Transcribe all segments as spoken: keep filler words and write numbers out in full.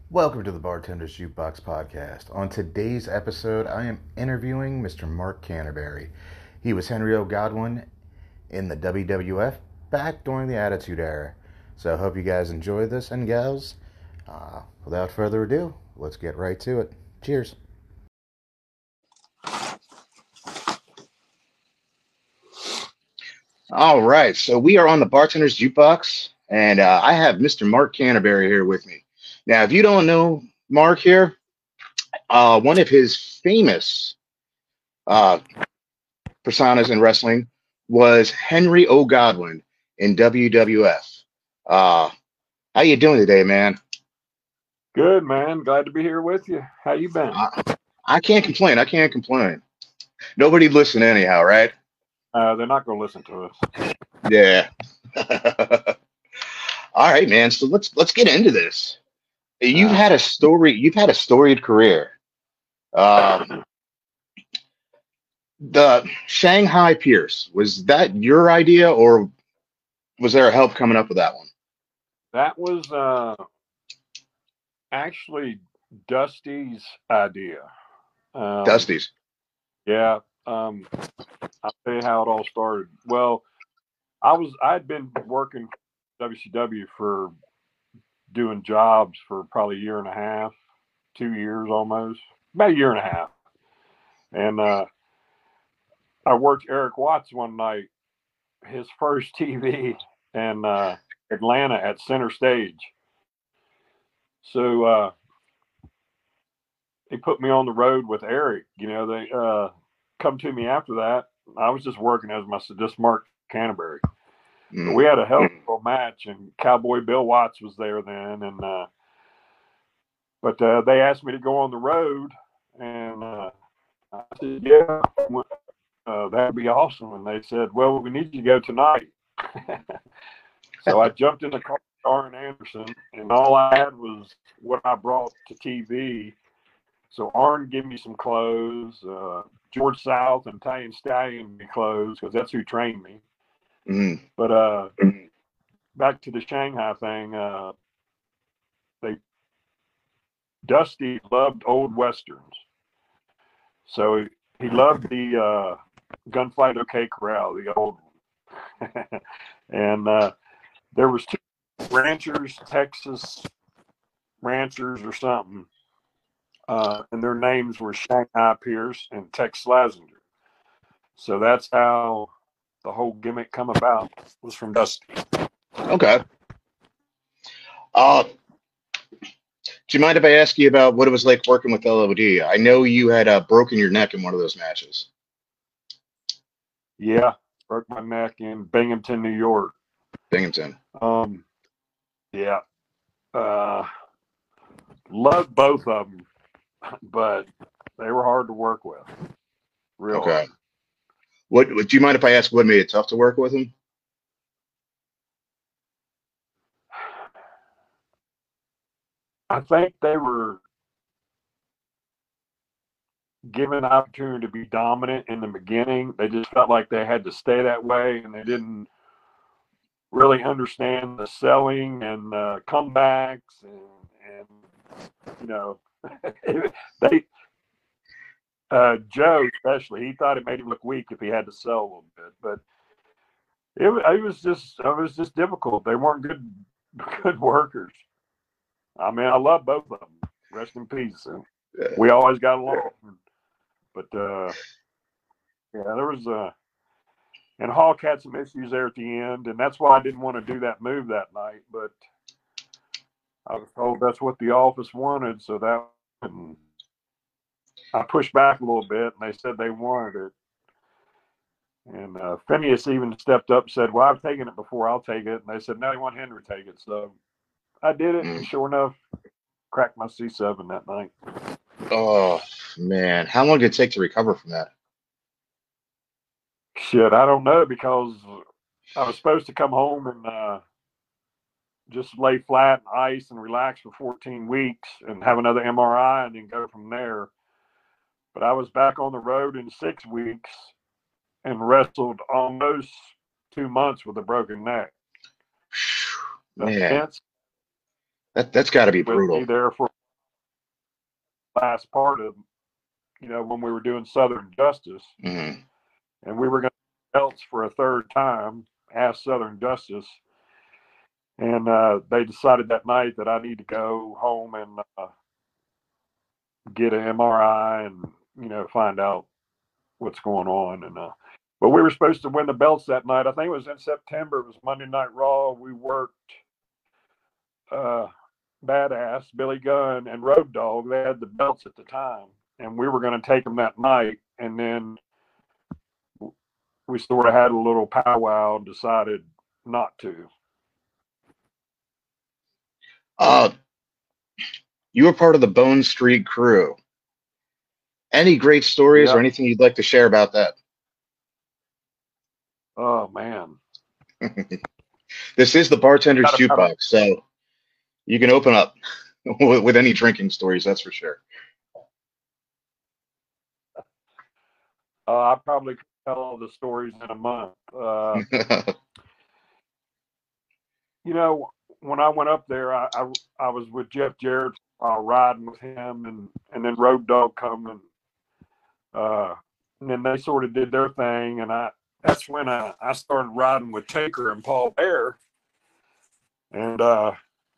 Welcome to the Bartender's Jukebox Podcast. On today's episode, I am interviewing Mister Mark Canterbury. He was Henry O. Godwinn in the W W F back during the Attitude Era. So I hope you guys enjoy this, and gals, uh, without further ado, let's get right to it. Cheers. All right, so we are on the Bartender's Jukebox, and uh, I have Mister Mark Canterbury here with me. Now, if you don't know Mark here, uh, one of his famous uh, personas in wrestling was Henry O. Godwinn in W W F. Uh, how you doing today, man? Good, man. Glad to be here with you. How you been? I, I can't complain. I can't complain. Nobody listen anyhow, right? Uh, they're not going to listen to us. Yeah. All right, man. So let's let's get into this. You've Uh, had a story. You've had a storied career. Um, the Shanghai Pierce, was that your idea, or was there help coming up with that one? that was uh, actually Dusty's idea. Um, Dusty's. yeah. Um, I'll tell you how it all started. Well, I was I'd been working W C W for doing jobs for probably a year and a half, two years almost, about a year and a half, and uh, I worked Eric Watts one night, his first T V in uh, Atlanta at Center Stage. So uh, they put me on the road with Eric. You know, they uh, come to me after that. I was just working as my just Mark Canterbury. But we Mm. had a hell of a match, and Cowboy Bill Watts was there then. And uh, but uh, they asked me to go on the road, and uh, I said, "Yeah, uh, that'd be awesome." And they said, "Well, we need you to go tonight." So I jumped in the car with Arn Anderson, and all I had was what I brought to T V. So Arn gave me some clothes. Uh, George South and Italian Stallion gave me clothes because that's who trained me. Mm. But uh, back to the Shanghai thing, uh, they Dusty loved old westerns, so he, he loved the uh, Gunfight OK Corral, the old one. And uh, there was two ranchers, Texas ranchers or something, uh, and their names were Shanghai Pierce and Tex Slazenger. So that's how the whole gimmick come about, was from Dusty. Okay. Uh, do you mind if I ask you about what it was like working with L O D? I know you had uh, broken your neck in one of those matches. Yeah, broke my neck in Binghamton, New York. Binghamton. Um, yeah, uh, loved both of them, but they were hard to work with, real Okay. hard. What, what do you mind if I ask what made it tough to work with him? I think they were given the opportunity to be dominant in the beginning. They just felt like they had to stay that way, and they didn't really understand the selling and uh, comebacks, and, and you know, they uh, Joe especially, he thought it made him look weak if he had to sell a little bit, but it, it was just it was just difficult. They weren't good good workers. I mean, I love both of them. Rest in peace. And we always got along, but uh, yeah, there was uh, and Hawk had some issues there at the end, and that's why I didn't want to do that move that night. But I was told that's what the office wanted, so that and I pushed back a little bit, and they said they wanted it. And uh, Phineas even stepped up and said, "Well, I've taken it before. I'll take it." And they said, "No, they want Henry to take it." So I did it, and Mm. sure enough, cracked my C seven that night. Oh, man. How long did it take to recover from that? Shit, I don't know, because I was supposed to come home and uh, just lay flat in ice and relax for fourteen weeks and have another M R I and then go from there. But I was back on the road in six weeks and wrestled almost two months with a broken neck. The Man, fence that, that's got to be with me brutal. there for last part of, you know, when we were doing Southern Justice, Mm-hmm. and we were going to belts for a third time, ask Southern Justice, and uh, they decided that night that I need to go home and uh, get an M R I and, you know, find out what's going on. And uh, but we were supposed to win the belts that night. I think it was in September. It was Monday Night Raw. We worked uh, Badass, Billy Gunn, and Road Dogg. They had the belts at the time, and we were going to take them that night. And then we sort of had a little powwow and decided not to. Uh, you were part of the Bone Street crew. Any great stories Yeah. or anything you'd like to share about that? Oh man. This is the Bartender's Got about Jukebox, so you can open up with, with any drinking stories, that's for sure. Uh, I probably could tell all the stories in a month. Uh, you know, when I went up there, I, I, I was with Jeff Jarrett, uh, riding with him, and, and then Road Dogg come and, uh, and then they sort of did their thing, and I that's when I, I started riding with Taker and Paul Bear, and uh,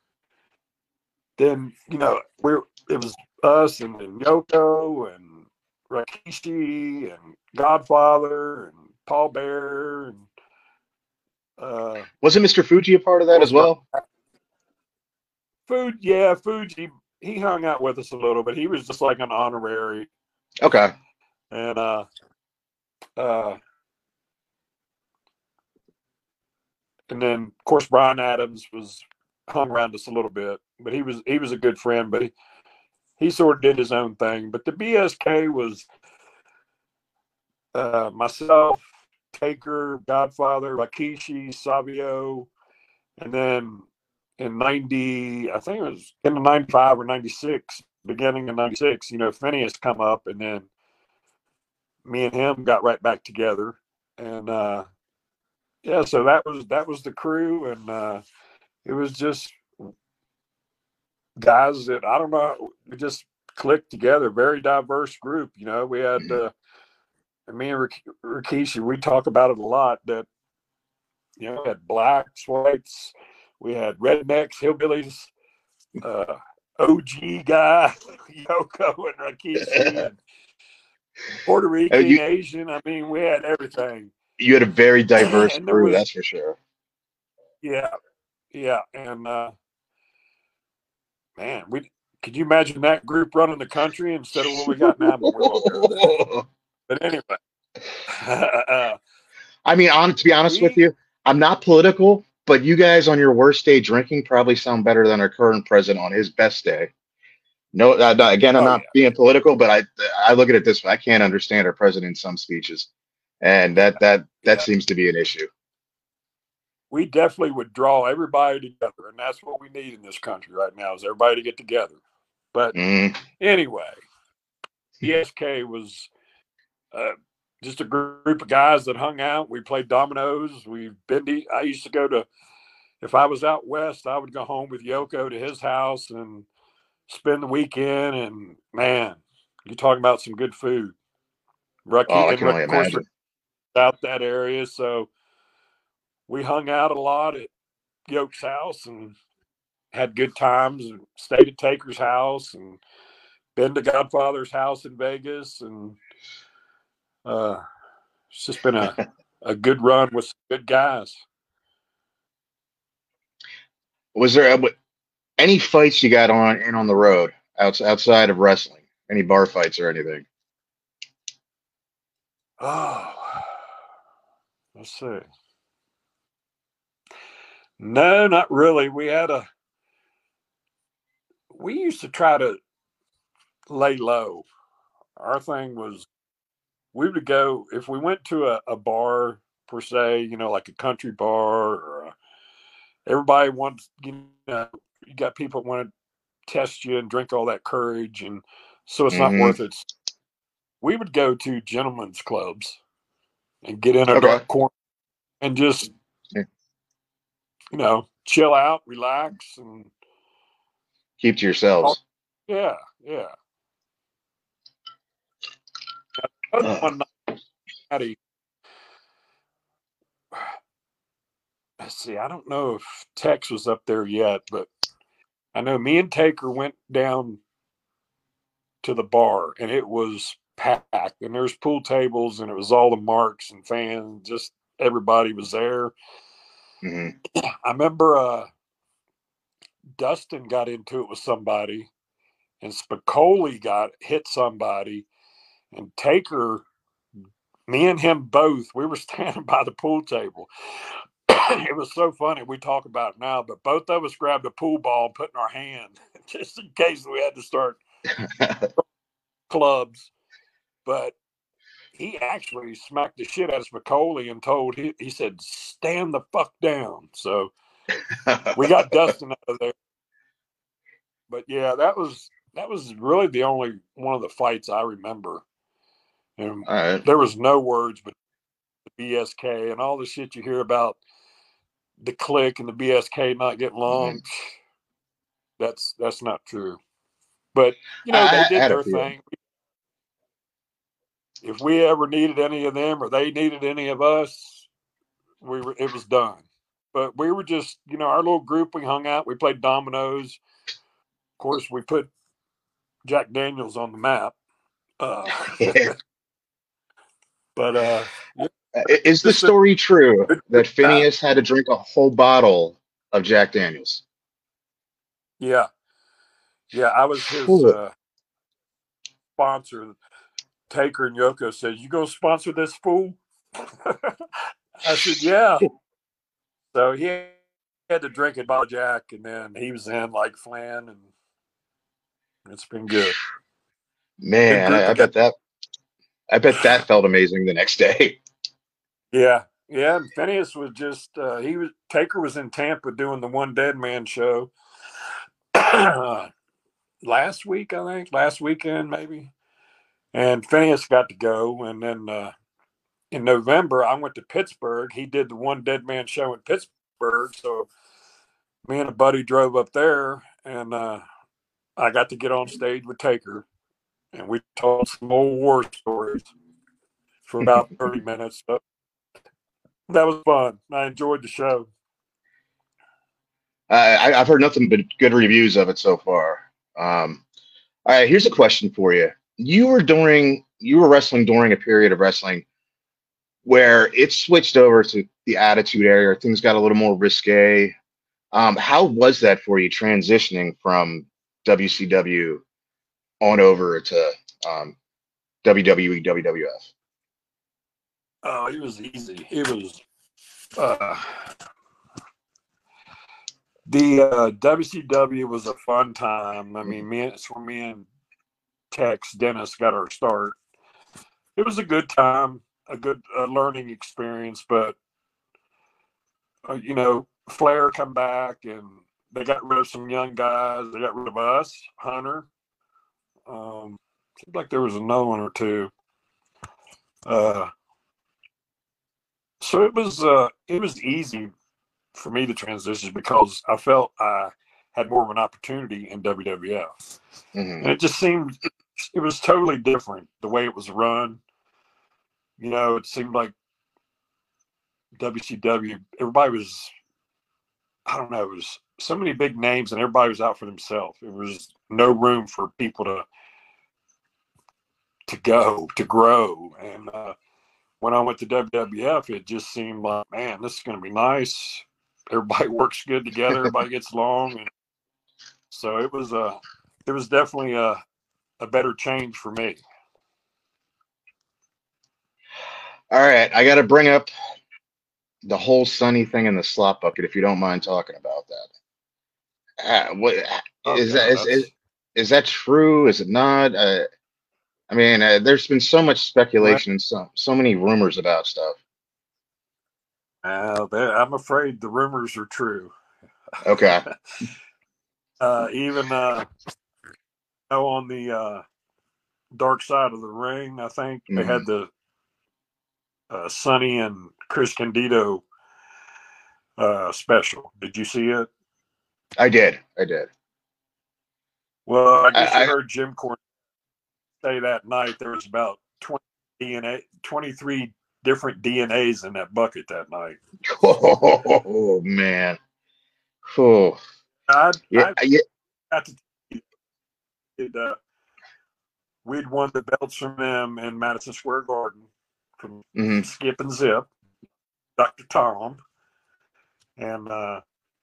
then you know we it was us and then Yoko and Rikishi and Godfather and Paul Bear and uh, Wasn't Mister Fuji a part of that as well? Food, yeah, Fuji. He hung out with us a little bit. He was just like an honorary, Okay. and uh, uh, and then of course Brian Adams was hung around us a little bit, but he was he was a good friend, but he, he sort of did his own thing. But the B S K was uh, myself, Taker, Godfather, Rikishi, Savio, and then in ninety, I think it was in the ninety-five or ninety-six, beginning of ninety-six, you know, Phineas come up, and then me and him got right back together. And uh, yeah, so that was that was the crew, and uh, it was just guys that I don't know, we just clicked together. Very diverse group, you know. We had uh, me and Rikishi, we talk about it a lot. That you know, we had blacks, whites, we had rednecks, hillbillies, uh, O G guy, Yoko and Rikishi, and Puerto Rican, you, Asian. I mean, we had everything. you had a very diverse And there crew, was, that's for sure. yeah, yeah. And uh, man, we could you imagine that group running the country instead of what we got now? But, we won't go there. But anyway, uh, I mean, on to be honest with we, you, I'm not political, but you guys on your worst day drinking probably sound better than our current president on his best day. No, uh, no, again, I'm oh not yeah, being political, but I I look at it this way: I can't understand our president in some speeches, and that that that yeah. seems to be an issue. We definitely would draw everybody together, and that's what we need in this country right now is everybody to get together. But Mm. anyway, B S K was uh, just a group of guys that hung out. We played dominoes. We've been to, I used to go to, if I was out west, I would go home with Yoko to his house and spend the weekend. And man, you're talking about some good food. Oh, Rocky, I and can only of course, imagine. out that area. So we hung out a lot at Yoke's house and had good times and stayed at Taker's house and been to Godfather's house in Vegas. And uh, it's just been a, a good run with some good guys. Was there a, any fights you got on in on the road outs, outside of wrestling? Any bar fights or anything? Oh, let's see. No, not really. We had a, we used to try to lay low. Our thing was we would go, if we went to a, a bar per se, you know, like a country bar or a, everybody wants, you know, you got people that want to test you and drink all that courage. And so it's not Mm-hmm. worth it. We would go to gentlemen's clubs and get in a Okay. dark corner and just, Yeah. you know, chill out, relax, and Keep to yourselves. yeah, yeah. One night, let's see, I don't know if Tex was up there yet, but I know me and Taker went down to the bar, and it was packed, and there's pool tables, and it was all the marks and fans, just everybody was there. Mm-hmm. I remember uh, Dustin got into it with somebody, and Spicoli got hit somebody, and Taker, me and him both, we were standing by the pool table. It was so funny. We talk about it now, but both of us grabbed a pool ball and put in our hand just in case we had to start clubs. But he actually smacked the shit out of Spicoli and told he, he said, stand the fuck down. So we got Dustin out of there. But yeah, that was that was really the only one of the fights I remember. And right. There was no words but the B S K and all the shit you hear about the clique and the B S K not getting along. Mm-hmm. That's that's not true. But you know, I, they did I their thing. If we ever needed any of them or they needed any of us, we were it was done. But we were just, you know, our little group, we hung out, we played dominoes. Of course, we put Jack Daniels on the map. Uh, yeah. But uh, yeah. Is the story true that Phineas had to drink a whole bottle of Jack Daniels? Yeah, yeah. I was his uh, sponsor. Taker and Yoko said, "You gonna sponsor this fool?" I said, "Yeah." So he had to drink a bottle of Jack, and then he was in like Flan, and it's been good. Man, I, I bet that. I bet that felt amazing the next day. Yeah, yeah. And Phineas was just uh, he was Taker was in Tampa doing the One Dead Man show uh, last week, I think, last weekend maybe. And Phineas got to go, and then uh, in November I went to Pittsburgh. He did the One Dead Man show in Pittsburgh, so me and a buddy drove up there, and uh, I got to get on stage with Taker, and we told some old war stories for about thirty minutes. So that was fun. I enjoyed the show. I, I've heard nothing but good reviews of it so far. Um, all right, here's a question for you. You were during you were wrestling during a period of wrestling where it switched over to the Attitude Era. Things got a little more risque. Um, how was that for you transitioning from W C W on over to um, W W E, W W F? Oh, it was easy. It was uh, the uh, W C W was a fun time. I mean, me, it's where me and Tex Dennis got our start. It was a good time, a good uh, learning experience. But uh, you know, Flair come back, and they got rid of some young guys. They got rid of us, Hunter. Um, seems like there was another one or two. Uh, so it was uh, it was easy for me to transition because I felt I had more of an opportunity in W W F, Mm-hmm. and it just seemed it was totally different the way it was run. You know, it seemed like W C W. Everybody was, I don't know, it was so many big names, and everybody was out for themselves. There was no room for people to to go to grow, and uh, when I went to W W F, it just seemed like, man, this is going to be nice. Everybody works good together. Everybody gets along. And so it was a, it was definitely a, a better change for me. All right, I got to bring up the whole Sunny thing in the slot bucket, if you don't mind talking about that. Uh, what is Okay, that? Is, is, is that true? Is it not? Uh, I mean, uh, there's been so much speculation and so so many rumors about stuff. Uh, I'm afraid the rumors are true. Okay. uh, even uh, on the uh, Dark Side of the Ring, I think mm-hmm. they had the uh, Sunny and Chris Candido uh, special. Did you see it? I did. I did. Well, I guess I, you heard Jim Cornette say that night there was about twenty D N A, twenty-three different D N As in that bucket that night. Oh man. Oh I yeah, I yeah. got to did, uh, we'd won the belts from them in Madison Square Garden from hmm Skip and Zip, Doctor Tom, and uh,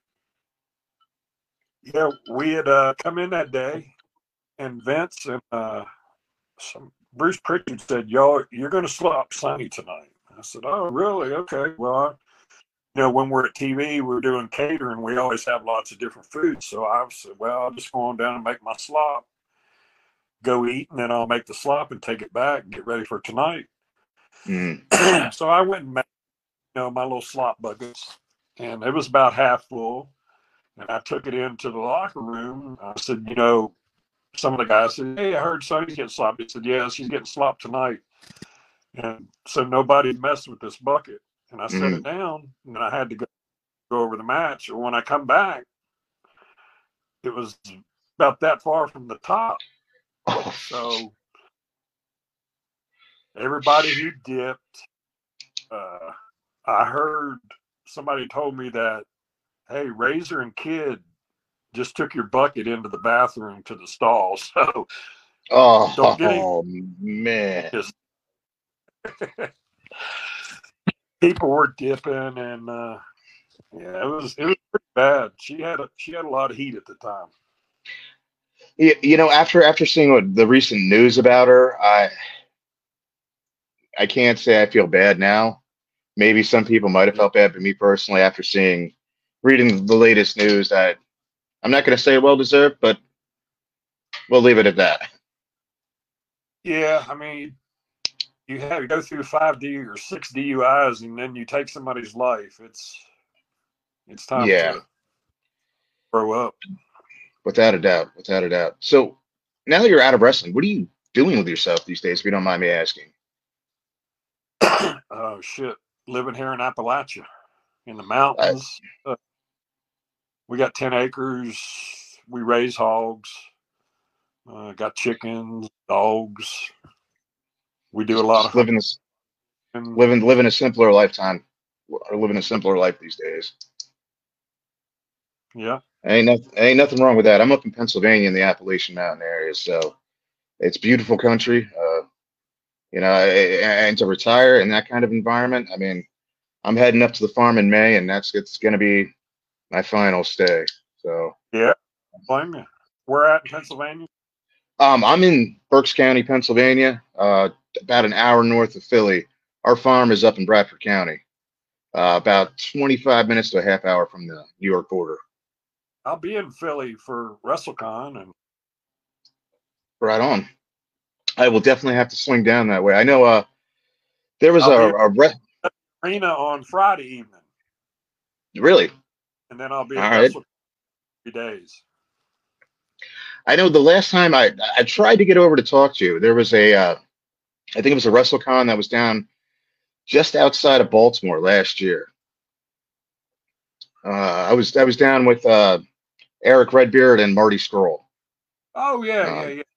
yeah, we had uh, come in that day, and Vince and uh, some Bruce Pritchard said, "Y'all, you're going to slop Sonny tonight." I said, "Oh, really? Okay. Well, I, you know, when we're at T V, we're doing catering. We always have lots of different foods. So I said, well, I'll just go on down and make my slop, go eat, and then I'll make the slop and take it back and get ready for tonight." mm So I went and made, you know, my little slop buckets, and it was about half full. And I took it into the locker room. I said, you know, some of the guys said, "Hey, I heard Sonny's getting slopped." He said, "Yeah, she's getting slopped tonight." And so nobody messed with this bucket. And I set it mm down, and I had to go, go over the match. And when I come back, it was about that far from the top. Oh, So everybody who dipped, uh, I heard somebody told me that, hey, Razor and Kid just took your bucket into the bathroom to the stall. So don't get any. oh man. People were dipping, and uh, yeah, it was it was pretty bad. She had a she had a lot of heat at the time. You, you know, after after seeing what the recent news about her, I I can't say I feel bad now. Maybe some people might have Yeah, felt bad, but me personally, after seeing reading the latest news, that I'm not going to say well deserved, but we'll leave it at that. yeah. I mean, you have to go through five D or six D U Is, and then you take somebody's life. It's it's time Yeah, to grow up. without a doubt, without a doubt. So now that you're out of wrestling, what are you doing with yourself these days, if you don't mind me asking? Oh shit! Living here in Appalachia, in the Uh, mountains. Uh, we got ten acres. We raise hogs. Uh, got chickens, dogs. We do a just lot of just living this hunting. living living a simpler lifetime, or living a simpler life these days. Yeah, Ain't nothing, ain't nothing wrong with that. I'm up in Pennsylvania in the Appalachian Mountain area, so it's beautiful country. Uh, you know, and to retire in that kind of environment, I mean, I'm heading up to the farm in May, and that's it's going to be my final stay. So, yeah. Blame you. We're at in Pennsylvania. um, I'm in Berks County, Pennsylvania, uh, about an hour north of Philly. Our farm is up in Bradford County, uh, about twenty-five minutes to a half hour from the New York border. I'll be in Philly for WrestleCon, and Right on. I will definitely have to swing down that way. I know. Uh, there was I'll a, be at a re- the arena on Friday evening, really. and then I'll be All at right. WrestleCon three days. I know the last time I I tried to get over to talk to you, there was a uh, I think it was a WrestleCon that was down just outside of Baltimore last year. Uh, I was I was down with uh, Eric Redbeard and Marty Scurll. Oh yeah, yeah, Um, yeah,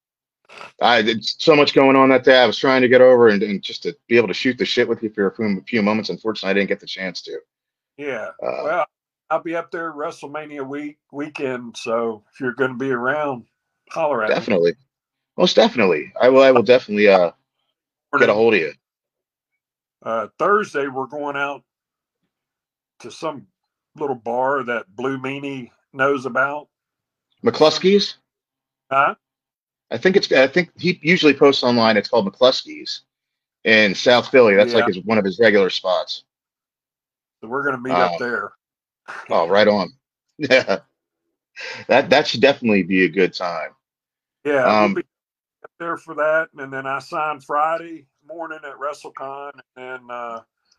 I did so much going on that day. I was trying to get over and, and just to be able to shoot the shit with you for a few, few moments. Unfortunately, I didn't get the chance to. yeah. Uh, Well, I'll be up there WrestleMania week weekend, so if you're going to be around, holler at me. Definitely, most definitely, I will. I will definitely uh, get a Morning, hold of you. uh, Thursday, we're going out to some little bar that Blue Meanie knows about. Some, McCluskey's. huh? I think it's. I think he usually posts online. It's called McCluskey's in South Philly. That's like Yeah, his one of his regular spots. so we're going to meet up Um, there. oh, right on. Yeah, that that should definitely be a good time. Yeah, we'll Um, be up there for that, and then I sign Friday morning at WrestleCon, and then uh,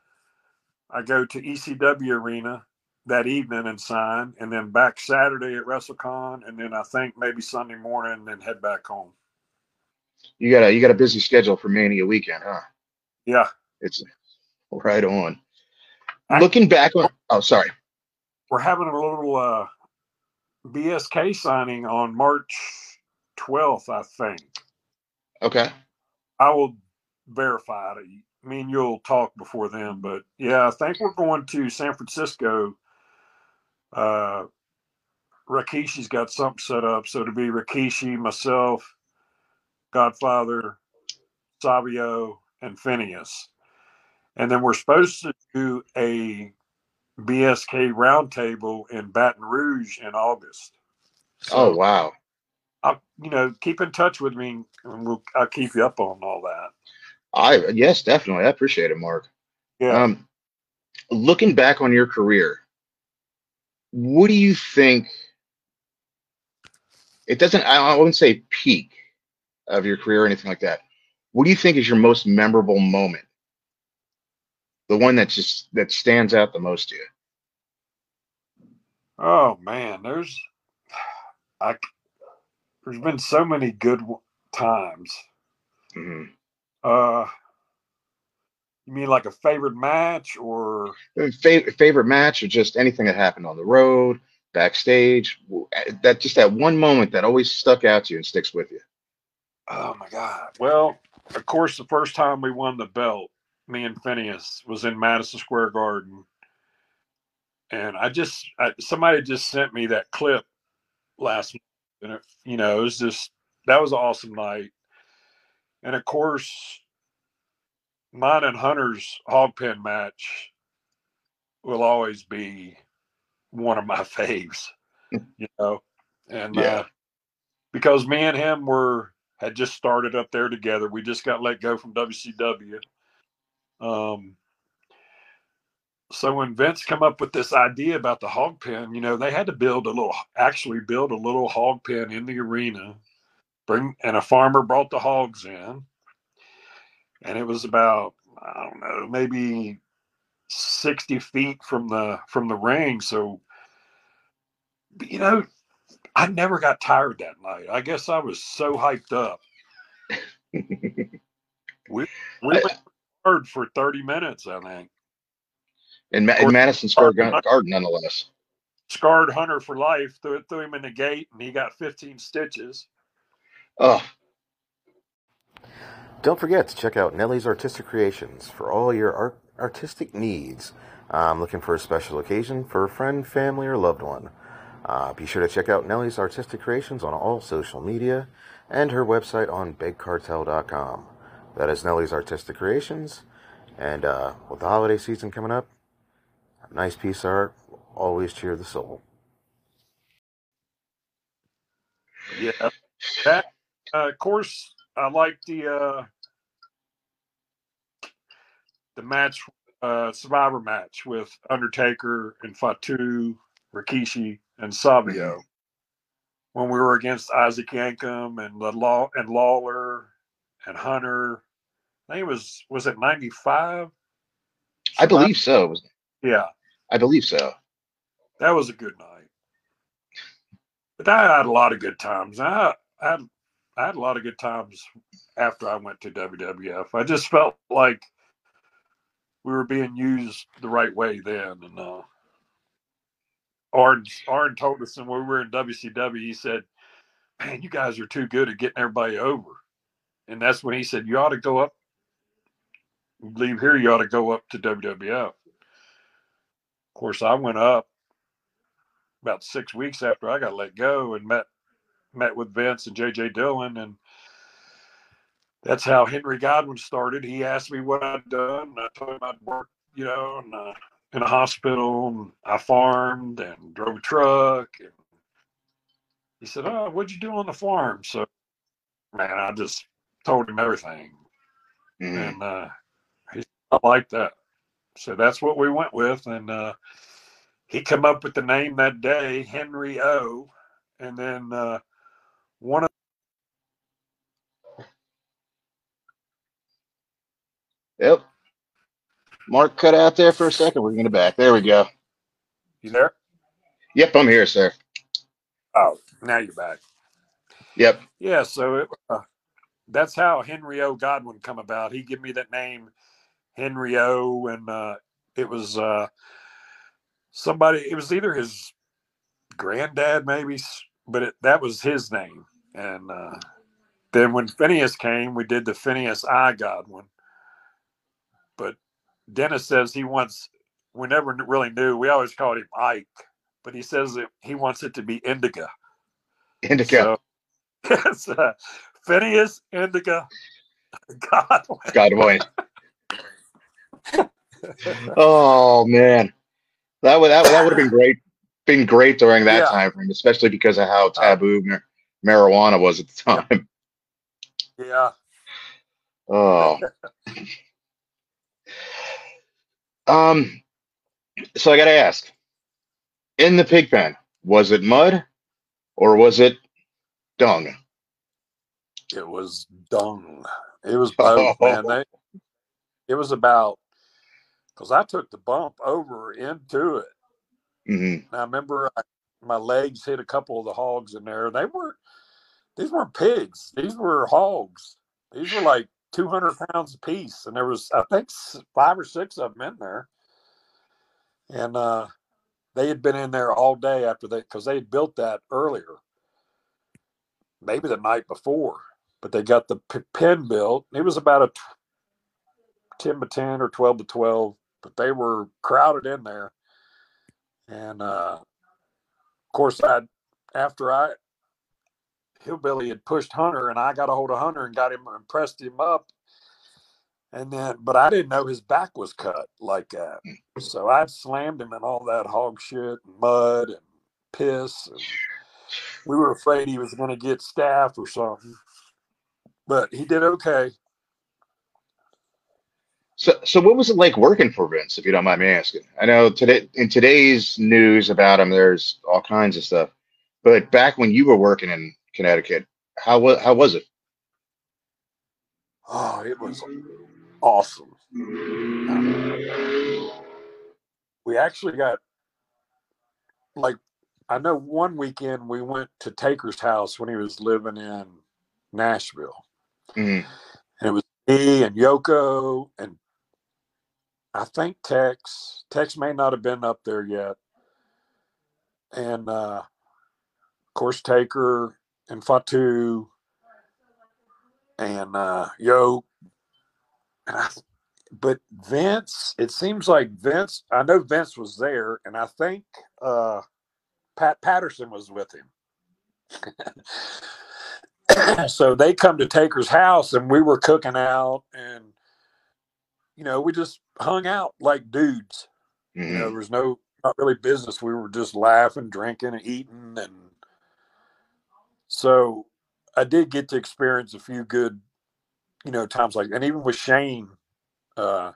I go to E C W Arena that evening and sign, and then back Saturday at WrestleCon, and then I think maybe Sunday morning, and then head back home. you got a you got a busy schedule for Mania weekend, huh? Yeah, It's right on. I, Looking back on. Oh, sorry. we're having a little uh, B S K signing on March twelfth, I think. Okay. I will. verify it. Me and you'll talk before then, but yeah, I think we're going to San Francisco. Uh, Rikishi's got something set up, so to be Rikishi, myself, Godfather, Savio, and Phineas, and then we're supposed to do a B S K roundtable in Baton Rouge in August. Oh, So, wow. I'll, you know, keep in touch with me, and we'll, I'll keep you up on all that. I yes, definitely. I appreciate it, Mark. Yeah. Um, looking back on your career, what do you think? It doesn't, I I wouldn't say peak of your career or anything like that. What do you think is your most memorable moment? The one that just that stands out the most to you? Oh man, there's I there's been so many good times. Hmm. Uh, you mean like a favorite match or? Favorite favorite match or just anything that happened on the road, backstage? That just that one moment that always stuck out to you and sticks with you. Oh my God. Well, of course, the first time we won the belt, me and Phineas, was in Madison Square Garden, and I just I, somebody just sent me that clip last night, and it, you know, it was just that was an awesome night. And of course, mine and Hunter's hog pen match will always be one of my faves, you know, and Yeah. uh, because me and him were had just started up there together. We just got let go from W C W. Um, so when Vince come up with this idea about the hog pen, you know, they had to build a little, actually build a little hog pen in the arena. Bring and a farmer brought the hogs in, and it was about I don't know, maybe sixty feet from the from the ring. So you know, I never got tired that night. I guess I was so hyped up. We we went I- hard for thirty minutes, I think. in, Ma- Of in course, Madison Square scarred Gar- Hunter, Garden, nonetheless. scarred Hunter for life. Threw, threw him in the gate, and he got fifteen stitches. Oh, Don't forget to check out Nelly's Artistic Creations for all your art- artistic needs. I'm looking for a special occasion for a friend, family, or loved one. Uh, be sure to check out Nelly's Artistic Creations on all social media and her website on big cartel dot com. That is Nelly's Artistic Creations. And uh, with the holiday season coming up, a nice piece of art will always cheer the soul. Yeah, that uh, of course I like the uh, the match, uh, Survivor match with Undertaker and Fatu, Rikishi, and mhm. Savio when we were against Isaac Yankem and the Law and Lawler and Hunter. I think it was was it ninety five I Survivor? believe so. Yeah, I believe so. that was a good night. But I had a lot of good times. I, I had I had a lot of good times after I went to W W F. I just felt like we were being used the right way then. And uh, Arn, Arn told us when we were in W C W, he said, "Man, you guys are too good at getting everybody over." And that's when he said, "You ought to go up, leave here, you ought to go up to W W F." Of course, I went up about six weeks after I got let go and met met with Vince and J J Dillon, and that's how Henry Godwin started. He asked me what I'd done, and I told him I'd worked, you know, in a, in a hospital, and I farmed and drove a truck. And he said, "Oh, what'd you do on the farm?" So, man, I just told him everything, Mhm. and uh, he said, "I like that." So that's what we went with, and uh, he come up with the name that day, Henry O, and then uh, one of Yep. Mark cut out there for a second. We're going to back. There we go. you there? Yep, I'm here, sir. Oh, now you're back. Yep. Yeah, so it, uh, that's how Henry O Godwin come about. He gave me that name, Henry O, and uh, it was uh, somebody. It was either his granddad, maybe, but it, that was his name. And uh, then when Phineas came, we did the Phineas I Godwin. but Dennis says he wants, we never really knew. We always called him Ike, but he says that he wants it to be Indica. Indica. So it's uh, Phineas Indica Godwin. Godwin. Oh man, that would that, that would have been great. Been great during that Yeah. time frame, especially because of how taboo mar- marijuana was at the time. Yeah. Oh. Um. So I got to ask: in the pig pen, was it mud or was it dung? It was dung. It was both, man. They, it was about, because I took the bump over into it. Mm-hmm. And I remember I, my legs hit a couple of the hogs in there. They weren't, these weren't pigs. These were hogs. These were like two hundred pounds apiece. And there was, I think, five or six of them in there. And uh, they had been in there all day after they, because they had built that earlier, maybe the night before. But they got the p- pen built. It was about a ten by ten or twelve by twelve, but they were crowded in there. And uh, of course, I after I Hillbilly had pushed Hunter, and I got a hold of Hunter and got him and pressed him up. And then, but I didn't know his back was cut like that. So I slammed him in all that hog shit and mud and piss. And we were afraid he was going to get staph or something, but he did okay. So, so what was it like working for Vince, if you don't mind me asking? I know today in today's news about him, there's all kinds of stuff. But back when you were working in Connecticut, how was how was it? Oh, it was awesome. We actually got, like, I know one weekend we went to Taker's house when he was living in Nashville. Mm-hmm. And it was me and Yoko and I think Tex. Tex may not have been up there yet. And, uh, of course, Taker and Fatu and uh, Yo. And I, but Vince, it seems like Vince, I know Vince was there, and I think uh, Pat Patterson was with him. So they come to Taker's house, and we were cooking out, and, you know, we just hung out like dudes. Mm-hmm. You know, there was no, not really business. We were just laughing, drinking, and eating. And so I did get to experience a few good, you know, times like, and even with Shane, uh,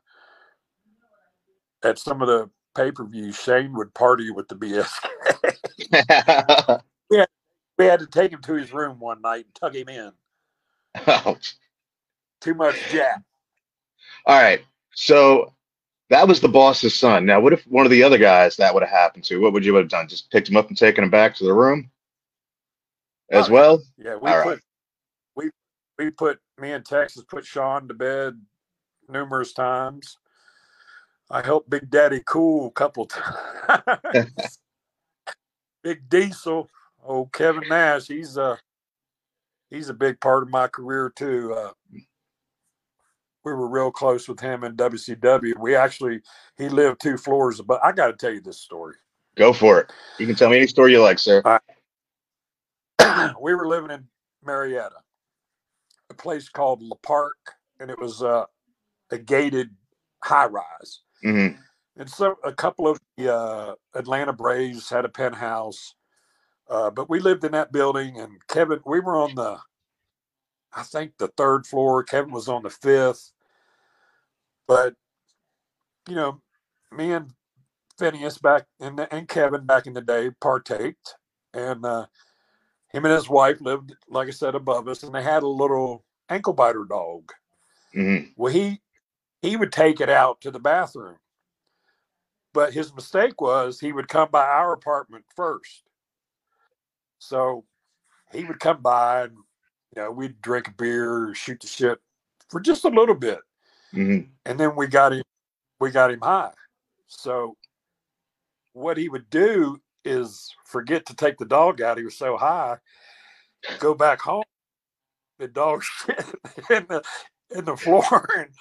at some of the pay-per-views, Shane would party with the B S K. we, had, we had to take him to his room one night and tuck him in. Oh. Too much Jack. All right. So that was the boss's son. Now, what if one of the other guys that would have happened to? What would you have done? Just picked him up and taken him back to the room as oh, well? Yeah, we All put right. we we put me and Texas put Sean to bed numerous times. I helped Big Daddy Cool a couple times. Big Diesel, old Kevin Nash, he's a he's a big part of my career too. Uh, we were real close with him in W C W. We actually he lived two floors above. I got to tell you this story. Go for it. You can tell me any story you like, sir. Uh, we were living in Marietta, a place called La Park, and it was uh, a gated high rise. Mm-hmm. And so a couple of the uh, Atlanta Braves had a penthouse, uh, but we lived in that building. And Kevin, we were on the, I think the third floor. Kevin was on the fifth. But, you know, me and Phineas back in the, and Kevin back in the day partaked. And uh, him and his wife lived, like I said, above us. And they had a little ankle biter dog. Mm-hmm. Well, he he would take it out to the bathroom. But his mistake was he would come by our apartment first. So he would come by and, you know, we'd drink a beer, shoot the shit for just a little bit. Mm-hmm. And then we got him, we got him high. So what he would do is forget to take the dog out. He was so high, go back home, the dog shit in the, in the floor. And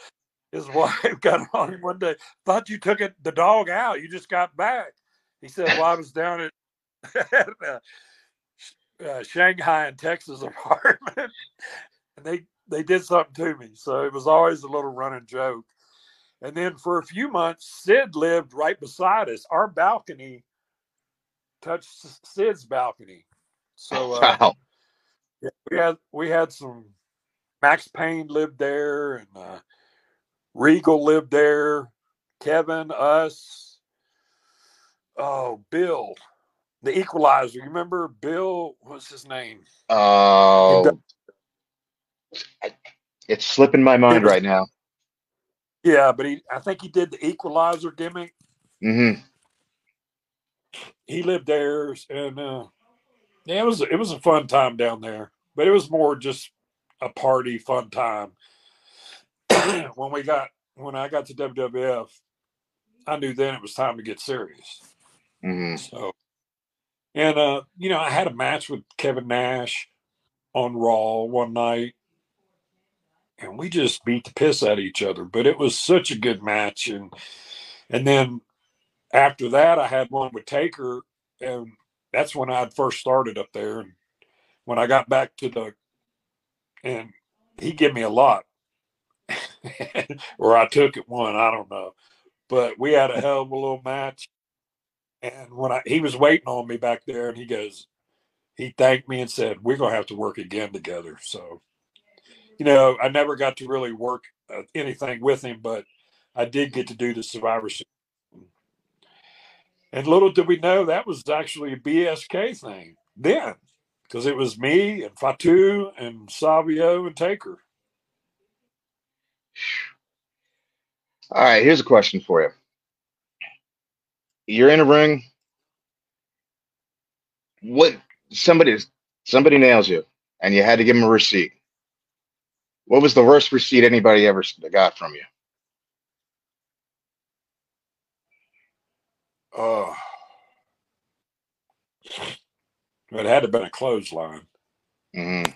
his wife got on him one day. Thought you took it the dog out. You just got back. He said, "Well, I was down at, at uh, uh, Shanghai and Texas apartment, and they they did something to me." So it was always a little running joke. And then for a few months, Sid lived right beside us. Our balcony touched Sid's balcony. So uh, Wow. yeah, we had we had some. Max Payne lived there, and uh, Regal lived there. Kevin, us. Oh, Bill, the Equalizer. You remember Bill? What's his name? Oh, it's slipping my mind was, right now. Yeah, but he. I think he did the Equalizer gimmick. Mm-hmm. He lived there, and uh, yeah, it was it was a fun time down there. But it was more just a party, fun time. when we got when I got to W W F, I knew then it was time to get serious. Mm-hmm. So, and uh, you know, I had a match with Kevin Nash on Raw one night, and we just beat the piss out of each other. But it was such a good match, and and then after that, I had one with Taker, and that's when I first started up there. And when I got back to the, and he gave me a lot, or I took it one, I don't know. But we had a hell of a little match. And when I he was waiting on me back there, and he goes, he thanked me and said, "We're gonna have to work again together." So, you know, I never got to really work uh, anything with him, but I did get to do the Survivor Series. And little did we know that was actually a B S K thing then, because it was me and Fatu and Savio and Taker. All right, here's a question for you. You're in a ring. What somebody somebody nails you, and you had to give them a receipt. What was the worst receipt anybody ever got from you? Oh, it had to have been a clothesline. Mm-hmm.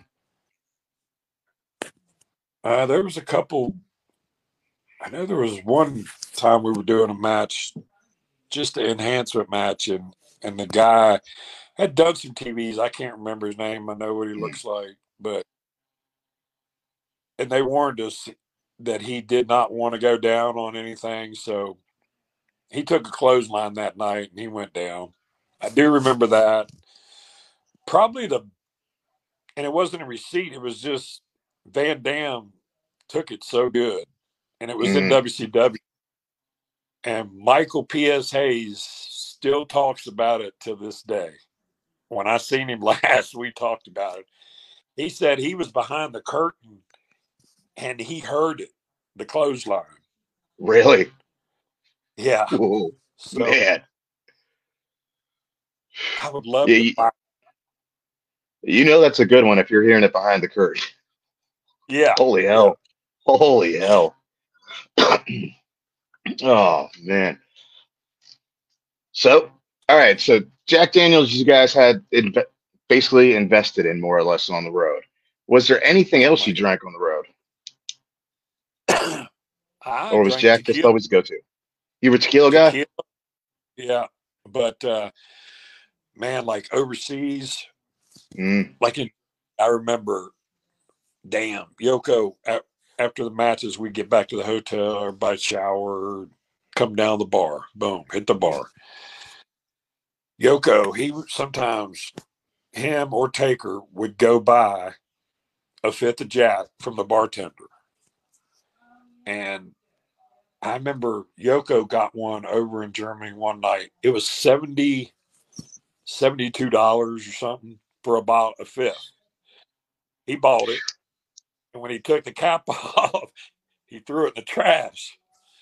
Uh, there was a couple. I know there was one time we were doing a match, just an enhancement match, and and the guy had done some T Vs. I can't remember his name. I know what he looks like, but and they warned us that he did not want to go down on anything, so he took a clothesline that night and he went down. I do remember that. Probably the, and it wasn't a receipt. It was just Van Dam took it so good, and it was in Mm-hmm. W C W. And Michael P S. Hayes still talks about it to this day. When I seen him last, we talked about it. He said he was behind the curtain and he heard it, the clothesline. Really? Yeah. Whoa, So man. I would love Yeah, to you, buy. you know that's a good one if you're hearing it behind the curtain. Yeah. Holy Yeah. hell. Holy hell. Oh man. So, all right. So Jack Daniels, you guys had inv basically invested in more or less on the road. Was there anything Oh else my you drank on the road, God. I or was drank Jack just tequila. always go to? You were a tequila guy? Tequila. Yeah. But uh, man, like overseas, Mm, like in, I remember, damn, Yoko, a- after the matches, we get back to the hotel, everybody shower, come down the bar, boom, hit the bar. Yoko, he would- sometimes him or Taker would go buy a fifth of Jack from the bartender. And I remember Yoko got one over in Germany one night. It was seventy, seventy-two dollars or something for about a fifth. He bought it. And when he took the cap off, he threw it in the trash.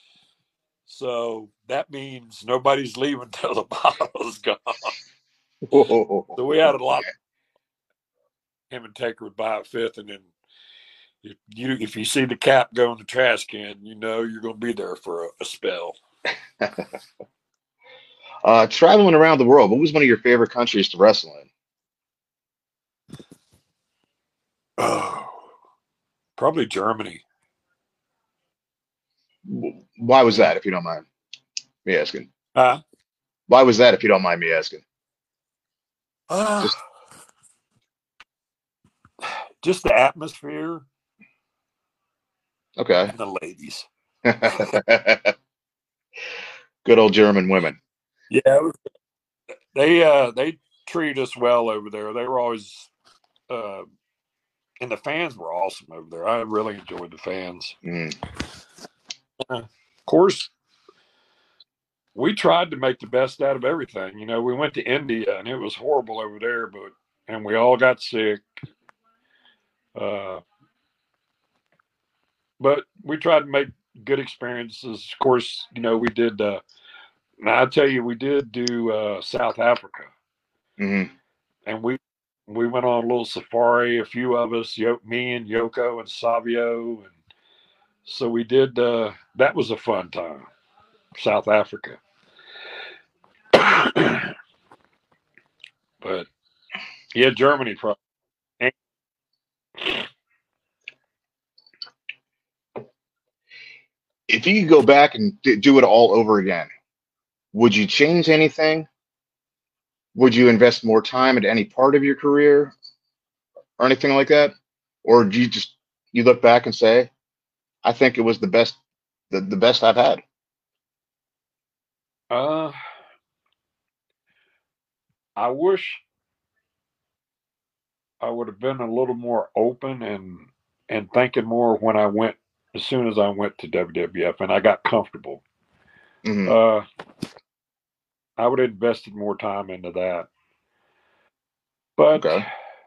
So that means nobody's leaving until the bottle's gone. So we had a lot. Him and Taker would buy a fifth, and then if you if you see the cap go in the trash can, you know you're going to be there for a, a spell. uh, traveling around the world, what was one of your favorite countries to wrestle in? Oh, probably Germany. Why was that, if you don't mind me asking? Uh, Why was that, if you don't mind me asking? uh, Just just the atmosphere okay. and the ladies. Good old German women. Yeah, it was, they uh, they treat us well over there. They were always, uh, and the fans were awesome over there. I really enjoyed the fans. Mm. Uh, of course, we tried to make the best out of everything. You know, we went to India and it was horrible over there, but and we all got sick. Uh, but we tried to make good experiences. Of course, you know, we did. Uh, now I tell you, we did do uh, South Africa, Mm-hmm. and we we went on a little safari. A few of us, Yo, me and Yoko and Savio, and so we did. Uh, that was a fun time, South Africa. But yeah, Germany probably. If you could go back and d- do it all over again, would you change anything? Would you invest more time into any part of your career or anything like that? Or do you just you look back and say, I think it was the best the, the best I've had? Uh, I wish I would have been a little more open and and thinking more when I went as soon as I went to W W F and I got comfortable. Mm-hmm. Uh, I would have invested more time into that. But Okay.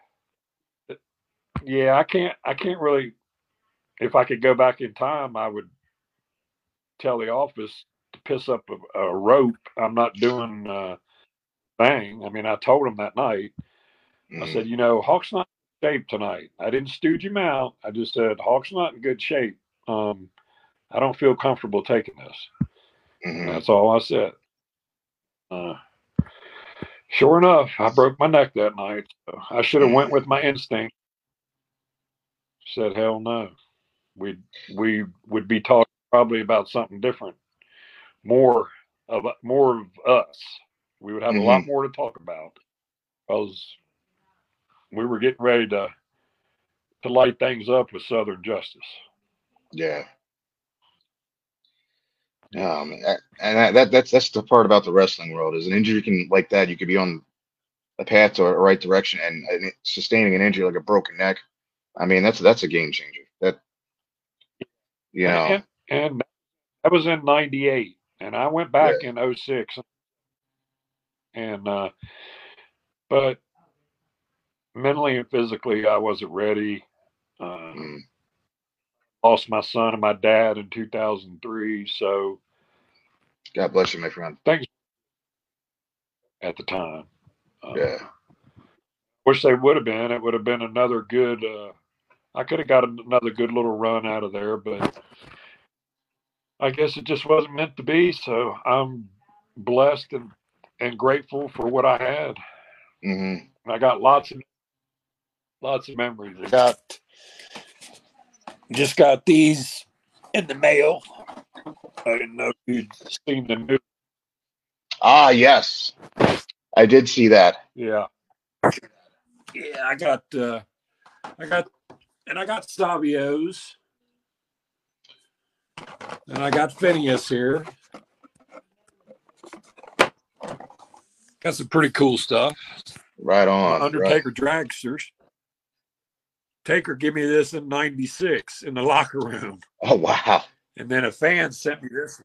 yeah, I can't. I can't really. If I could go back in time, I would tell the office to piss up a, a rope. I'm not doing a thing. I mean, I told him that night. I Mm-hmm. said, you know, Hawk's not in shape tonight. I didn't stooge him out. I just said, Hawk's not in good shape. Um, I don't feel comfortable taking this. And Mm-hmm. that's all I said. Uh, sure enough, I broke my neck that night. So I should have went with my instinct. Said, hell no. We we would be talking probably about something different, more of more of us. We would have a Mm-hmm. lot more to talk about because we were getting ready to to light things up with Southern Justice. Yeah. Um, and that, that that's that's the part about the wrestling world is an injury can like that. You could be on a path to a right direction and, and it- sustaining an injury like a broken neck. I mean, that's that's a game changer. That you And know, and, and that was in ninety-eight, and I went yeah. back in oh six, and uh, but mentally and physically, I wasn't ready. Uh, Mm, lost my son and my dad in two thousand three, so God bless you, my friend. things at the time. Uh, Yeah. wish they would have been. It would have been another good. Uh, I could have got another good little run out of there, but I guess it just wasn't meant to be. So I'm blessed and and grateful for what I had. Hmm. I got lots of lots of memories. I got just got these in the mail. I didn't know if you'd seen the new. Ah, yes, I did see that. Yeah, yeah. I got uh, I got and I got Savio's and I got Phineas here. Got some pretty cool stuff. Right My on. Right. Undertaker dragsters. Taker gave me this in ninety-six in the locker room. Oh wow. And then a fan sent me this.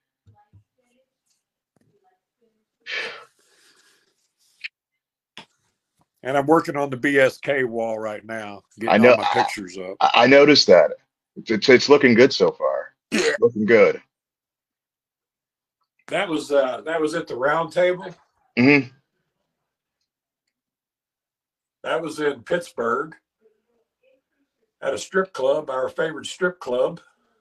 And I'm working on the B S K wall right now, getting I know. all my pictures up. I, I noticed that. It's it's looking good so far. Yeah. Looking good. That was uh, that was at the round table. Hmm. That was in Pittsburgh at a strip club, our favorite strip club.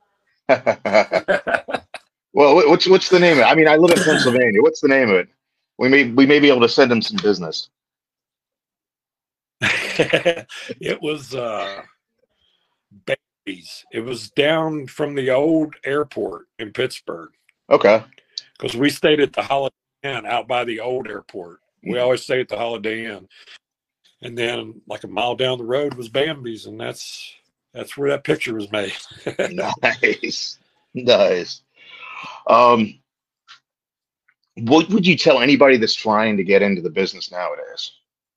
Well, what- what's what's the name of it? I mean, I live in Pennsylvania. What's the name of it? We may we may be able to send them some business. It was uh, It was down from the old airport in Pittsburgh. Okay. Because we stayed at the Holiday Inn out by the old airport. We Mhm. always stay at the Holiday Inn. And then like a mile down the road was Bambi's, and that's that's where that picture was made. Nice. Nice. Um, what would you tell anybody that's trying to get into the business nowadays?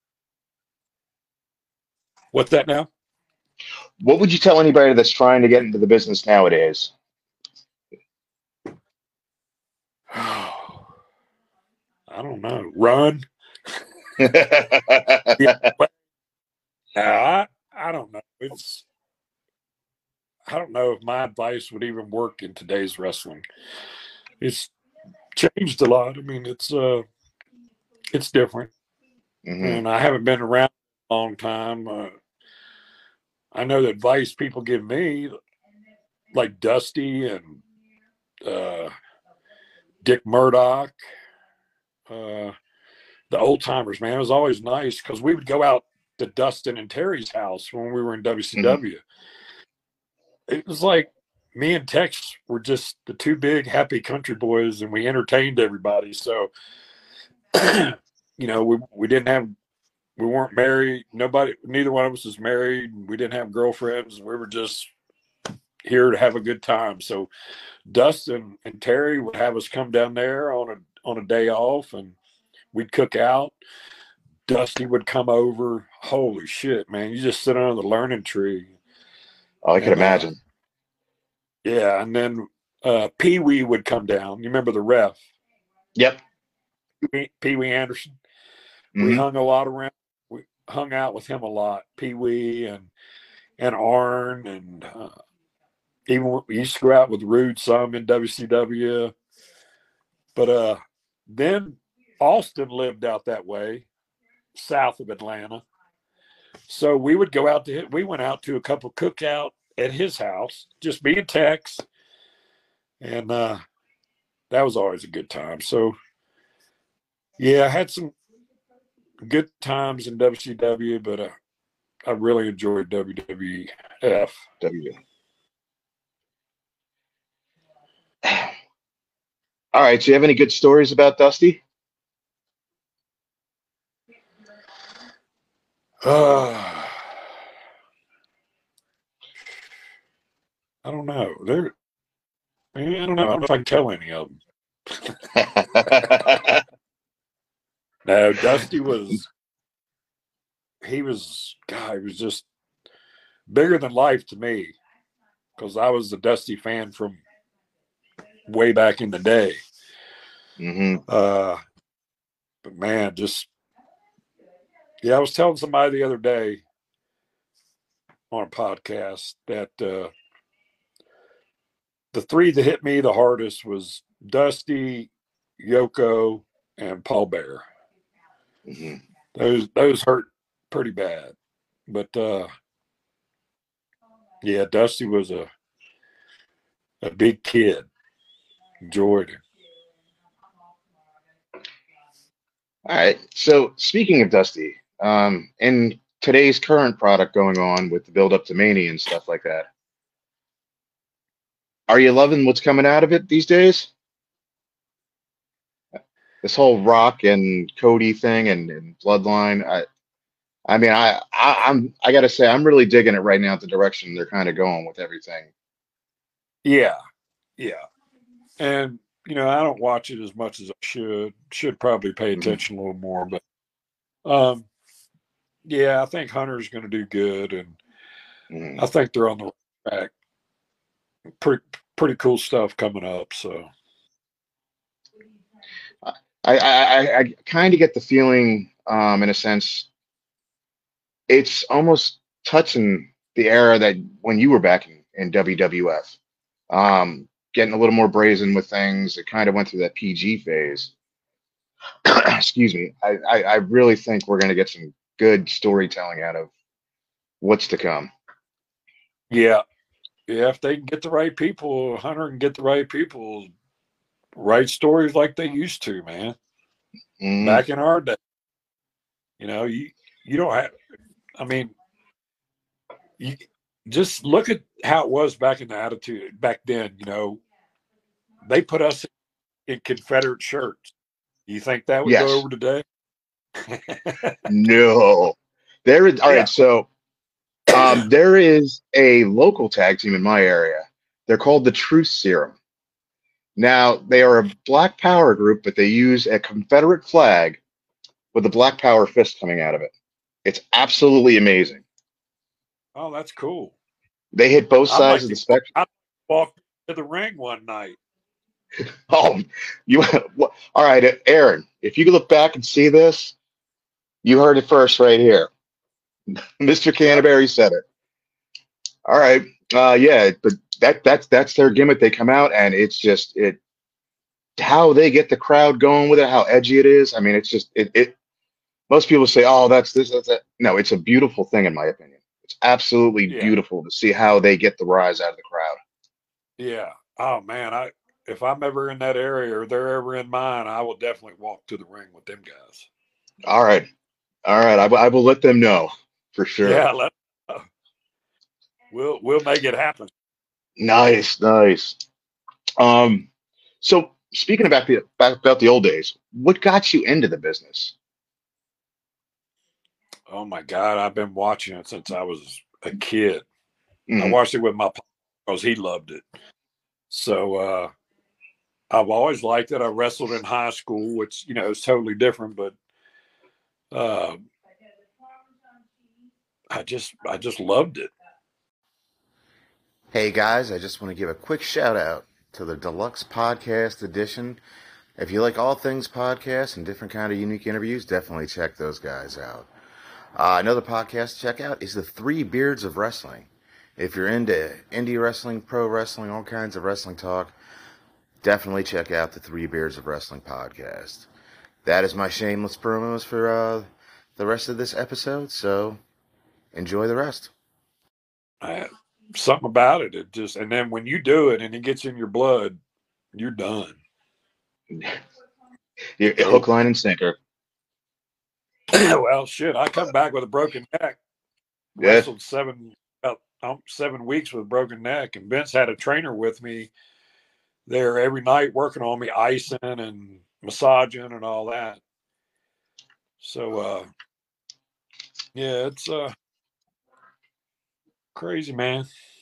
What's that now? What would you tell anybody that's trying to get into the business nowadays? I don't know. Run. Hmm. Yeah, well, I I don't know. It's I don't know if my advice would even work in today's wrestling. It's changed a lot. I mean, it's uh, it's different, and I haven't been around a long time. Uh, I know the advice people give me, like Dusty and uh, Dick Murdoch, uh, the old timers, man, it was always nice because we would go out to Dustin and Terry's house when we were in W C W. Mm-hmm. It was like me and Tex were just the two big happy country boys, and we entertained everybody. So, you know, we we didn't have, we weren't married. Nobody, neither one of us was married. We didn't have girlfriends. We were just here to have a good time. So, Dustin and Terry would have us come down there on a on a day off, and we'd cook out. Dusty would come over. Holy shit, man! You just sit under the learning tree. Oh, I can and, imagine. Uh, yeah, and then uh, Pee Wee would come down. You remember the ref? Yep. Pee Wee Anderson. Mm-hmm. We hung a lot around. We hung out with him a lot. Pee Wee and and Arn, and uh, even we used to go out with Rude some in W C W. But uh, then Austin lived out that way, south of Atlanta. So we would go out to, we went out to a couple cookout at his house, just me and Tex. And uh, that was always a good time. So, yeah, I had some good times in W C W, but uh, I really enjoyed W W F. W. All right. So you have any good stories about Dusty? Uh, I don't know. There, I don't know. I don't know if I can tell any of them. No, Dusty was, he was, God, he was just bigger than life to me, because I was a Dusty fan from way back in the day. Mm-hmm. Uh, but man, just, yeah, I was telling somebody the other day on a podcast that uh, the three that hit me the hardest was Dusty, Yoko, and Paul Bearer. Mm-hmm. Those those hurt pretty bad, but uh, yeah, Dusty was a a big kid. Enjoyed him. All right. So speaking of Dusty, um, in today's current product going on with the build up to Mania and stuff like that, are you loving what's coming out of it these days? This whole Rock and Cody thing and, and Bloodline. I, I mean, I, I, I'm, I gotta say, I'm really digging it right now. The direction they're kind of going with everything. Yeah, yeah, and you know, I don't watch it as much as I should. Should probably pay attention mm-hmm. a little more, but um, yeah, I think Hunter's going to do good, and mm-hmm. I think they're on the right track. Pretty, pretty cool stuff coming up. So, I, I, I kind of get the feeling, um, in a sense, it's almost touching the era that when you were back in, in W W F, um, getting a little more brazen with things. It kind of went through that P G phase. Excuse me. I, I, I really think we're going to get some good storytelling out of what's to come. Yeah. Yeah. If they can get the right people, Hunter can get the right people, write stories like they used to, man. Mm. Back in our day. You know, you, you don't have, I mean, you, just look at how it was back in the attitude back then. You know, they put us in Confederate shirts. You think that would go Yes. over today? No. There is all Yeah. right, so um there is a local tag team in my area. They're called the Truth Serum. Now, they are a Black Power group, but they use a Confederate flag with a Black Power fist coming out of it. It's absolutely amazing. Oh, that's cool. They hit both I'd like sides of the to spectrum. I'd walk to the ring one night. Oh, you all right, Aaron, if you could look back and see this, you heard it first right here. Mister Canterbury said it. All right. Uh yeah, but that that's that's their gimmick. They come out and it's just it how they get the crowd going with it, how edgy it is. I mean, it's just it it most people say, "Oh, that's this, that's that." No, it's a beautiful thing in my opinion. It's absolutely Yeah. beautiful to see how they get the rise out of the crowd. Yeah. Oh man, I if I'm ever in that area or they're ever in mine, I will definitely walk to the ring with them guys. All right. All right. I, will- I will let them know for sure. Yeah, let, we'll we'll make it happen. Nice, nice. Um, so speaking about the about, about the old days, what got you into the business? Oh my God, I've been watching it since I was a kid. I Mhm. watched it with my pop because he loved it. So uh, I've always liked it. I wrestled in high school, which you know is totally different, but uh, I just I just loved it. Hey guys, I just want to give a quick shout out to the Deluxe Podcast Edition. If you like all things podcasts and different kind of unique interviews, definitely check those guys out. Uh, another podcast to check out is the Three Beards of Wrestling. If you're into indie wrestling, pro wrestling, all kinds of wrestling talk, definitely check out the Three Beards of Wrestling podcast. That is my shameless promos for uh, the rest of this episode, so enjoy the rest. I, something about it, it just and then when you do it and it gets in your blood, you're done. Your hook, line, and sinker. Well, shit, I come back with a broken neck. Yeah. Wrestled seven about um, seven weeks with a broken neck, and Vince had a trainer with me there every night working on me, icing and massaging and all that. So, uh, yeah, it's uh, crazy, man.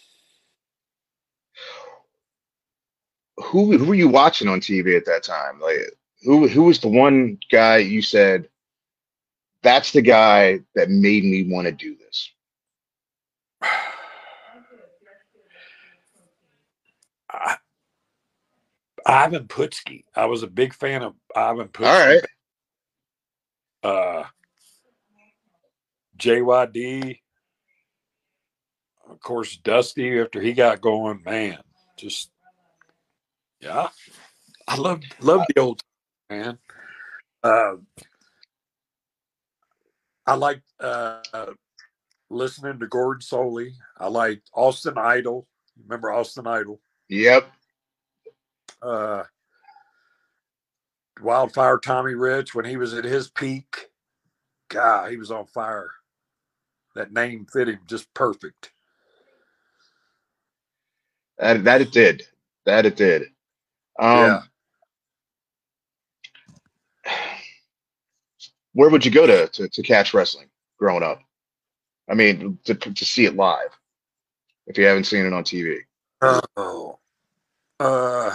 Who who were you watching on T V at that time? Like who who was the one guy you said that's the guy that made me want to do this? I, Ivan Putski. I was a big fan of Ivan Putski. All right. Uh, J Y D. Of course, Dusty, after he got going, man, just, yeah. I love love the old time, man. Uh, I like uh, listening to Gordon Soley. I like Austin Idol. Remember Austin Idol? Yep. Uh, Wildfire Tommy Rich, when he was at his peak, God, he was on fire. That name fit him just perfect. That that it did. That it did. Um, Yeah. Where would you go to, to to catch wrestling growing up? I mean, to to see it live if you haven't seen it on T V. Oh, uh,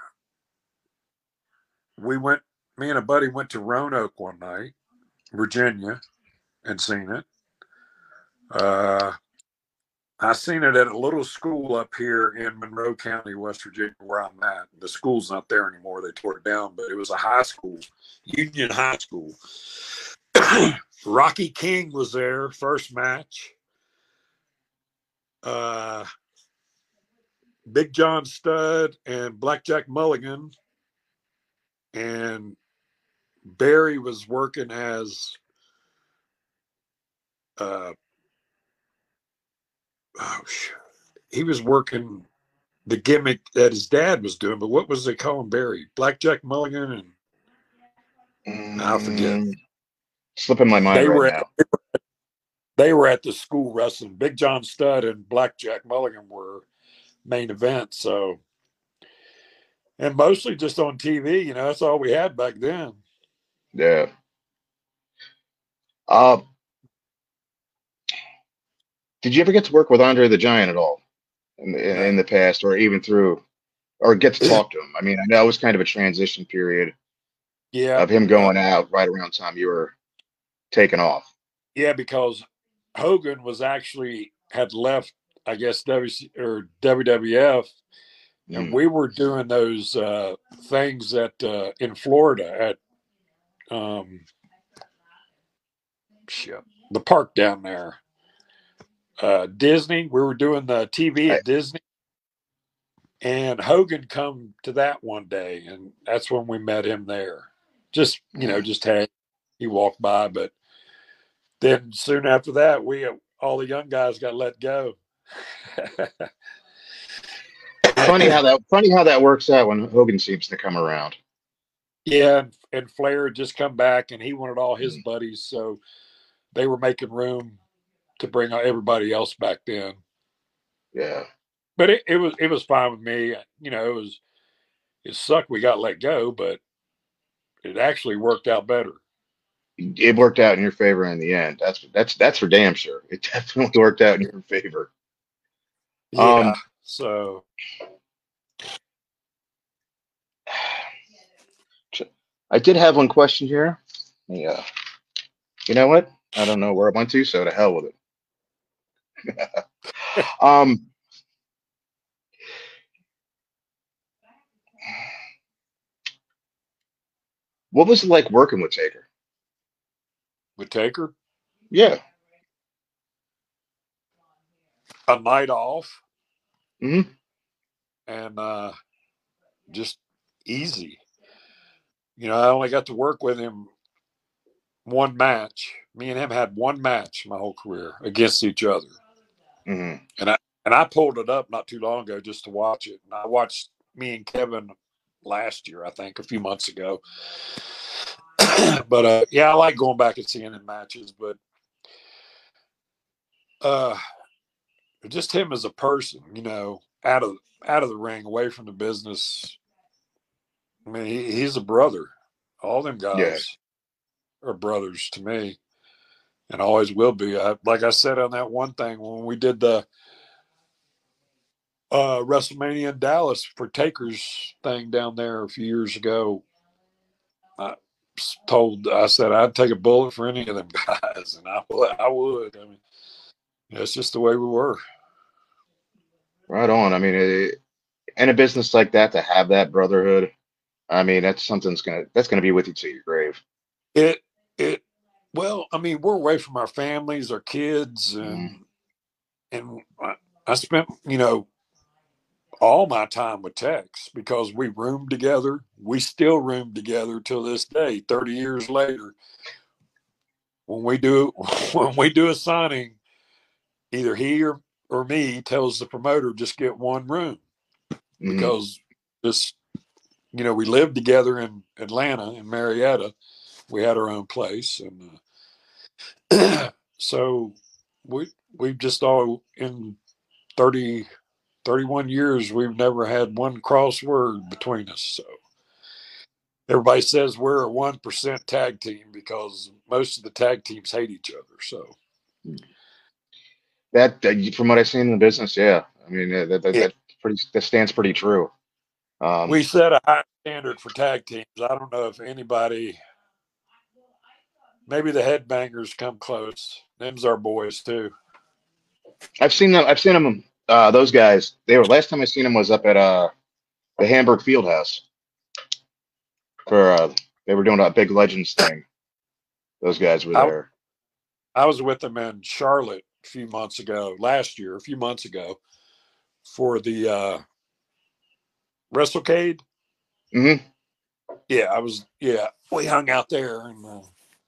we went. Me and a buddy went to Roanoke one night, Virginia, and seen it. Uh, I seen it at a little school up here in Monroe County, West Virginia, where I'm at. The school's not there anymore; they tore it down. But it was a high school, Union High School. Rocky King was there, first match. Uh, Big John Studd and Blackjack Mulligan, and Barry was working as uh, oh shit. He was working the gimmick that his dad was doing, but what was they calling Barry? Blackjack Mulligan and I forget. Mm, slipping my mind They right were now. at, they were at the school wrestling. Big John Studd and Blackjack Mulligan were main events. So, and mostly just on T V. You know, that's all we had back then. Yeah. Uh, did you ever get to work with Andre the Giant at all in the, No. in the past, or even through, or get to talk to him? I mean, I know it was kind of a transition period Yeah. of him Uh, going out right around the time you were taking off. yeah, because Hogan was actually had left, I guess, W C or W W F, and Mm. we were doing those uh, things at uh, in Florida at um, shit, the park down there, uh, Disney. We were doing the T V I, at Disney, and Hogan come to that one day, and that's when we met him there. Just you know, mm. just had he walked by, but then soon after that, we all the young guys got let go. Funny how that funny how that works out when Hogan seems to come around. Yeah, and, and Flair had just come back, and he wanted all his Mm. buddies, so they were making room to bring everybody else back then. Yeah. But it, it was it was fine with me. You know, it was it sucked we got let go, but it actually worked out better. It worked out in your favor in the end. That's that's that's for damn sure. It definitely worked out in your favor. Yeah. Um, So I did have one question here. Yeah. You know what? I don't know where it went to, so to hell with it. um, what was it like working with Taker? with Taker, Yeah. a night off Hmm. and uh, just easy. You know, I only got to work with him one match. Me and him had one match my whole career against each other. Hmm. And I and I pulled it up not too long ago just to watch it. And I watched me and Kevin last year, I think, a few months ago. But uh, yeah, I like going back and seeing him matches. But uh, just him as a person, you know, out of out of the ring, away from the business. I mean, he, he's a brother. All them Yeah. guys are brothers to me, and always will be. I, like I said on that one thing when we did the uh, WrestleMania in Dallas for Taker's thing down there a few years ago. I told, I said I'd take a bullet for any of them guys, and I would. I would. I mean, that's just the way we were. Right on. I mean, it, in a business like that, to have that brotherhood, I mean, that's something's gonna that's gonna be with you to your grave. It it. Well, I mean, we're away from our families, our kids, Mm. and and I, I spent you know all my time with Tex because we roomed together. We still room together till this day, thirty years later. When we do when we do a signing, either he or, or me tells the promoter just get one room Mm. because this you know we lived together in Atlanta in Marietta. We had our own place, and uh, so we we've just all in thirty, thirty-one years we've never had one crossword between us. So everybody says we're a one percent tag team because most of the tag teams hate each other. So That, that from what I've seen in the business, yeah. I mean, uh, that that, yeah, that pretty that stands pretty true. Um, we set a high standard for tag teams. I don't know if anybody, maybe the headbangers come close. Them's our boys too. I've seen them. I've seen them. Uh, those guys. They were last time I seen them was up at uh the Hamburg Fieldhouse for uh they were doing a big Legends thing. Those guys were I there. I was with them in Charlotte a few months ago, last year, a few months ago, for the uh, WrestleCade. Hmm. Yeah, I was. Yeah, we hung out there, and uh,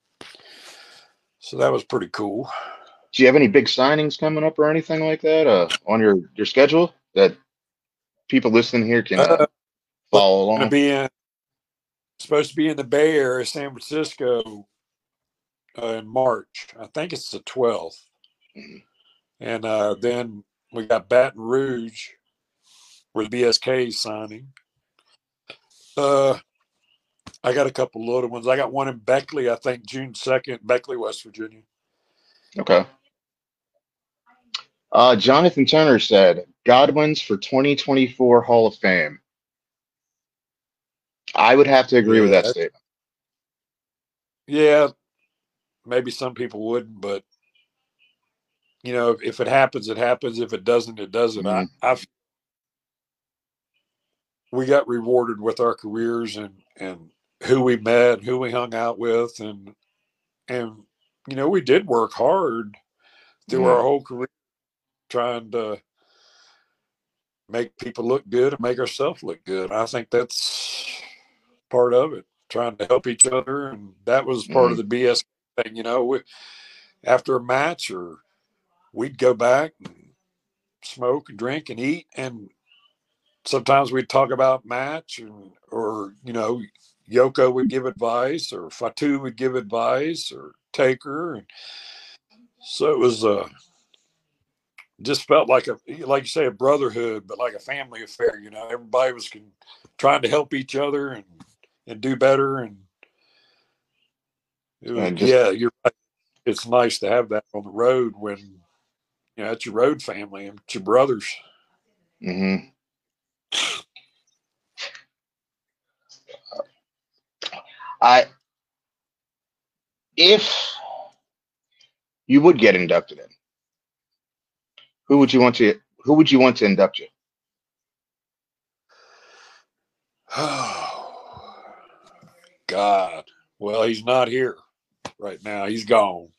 so that was pretty cool. Do you have any big signings coming up or anything like that uh on your your schedule that people listening here can uh Uh, follow going to along? be in supposed to be in the Bay Area, San Francisco, uh, in March. I think it's the twelfth. Mhm. And uh, then we got Baton Rouge, where the B S K is signing. Uh, I got a couple little ones. I got one in Beckley, I think June second, Beckley, West Virginia. Okay. Uh, Jonathan Turner said Godwin's for twenty twenty-four Hall of Fame. I would have to agree with that Yeah. statement. Yeah. Maybe some people wouldn't, but you know, if, if it happens, it happens. If it doesn't, it doesn't. I, Mhm. I've we got rewarded with our careers and and who we met, who we hung out with, and and you know, we did work hard through our Mhm. whole career trying to make people look good and make ourselves look good. I think that's part of it, trying to help each other, and that was part of Mhm. the B S thing. You know, we, after a match, or we'd go back and smoke and drink and eat, and sometimes we'd talk about match, and or you know, Yoko would give advice, or Fatu would give advice, or Taker, and so it was uh, just felt like a like you say a brotherhood, but like a family affair. You know, everybody was con- trying to help each other and and do better, and it was And just yeah, you're right. It's nice to have that on the road when you know it's your road family and it's your brothers. mhm. I if you would get inducted in, who would you want to who would you want to induct you? Oh God, well he's not here right now. He's gone.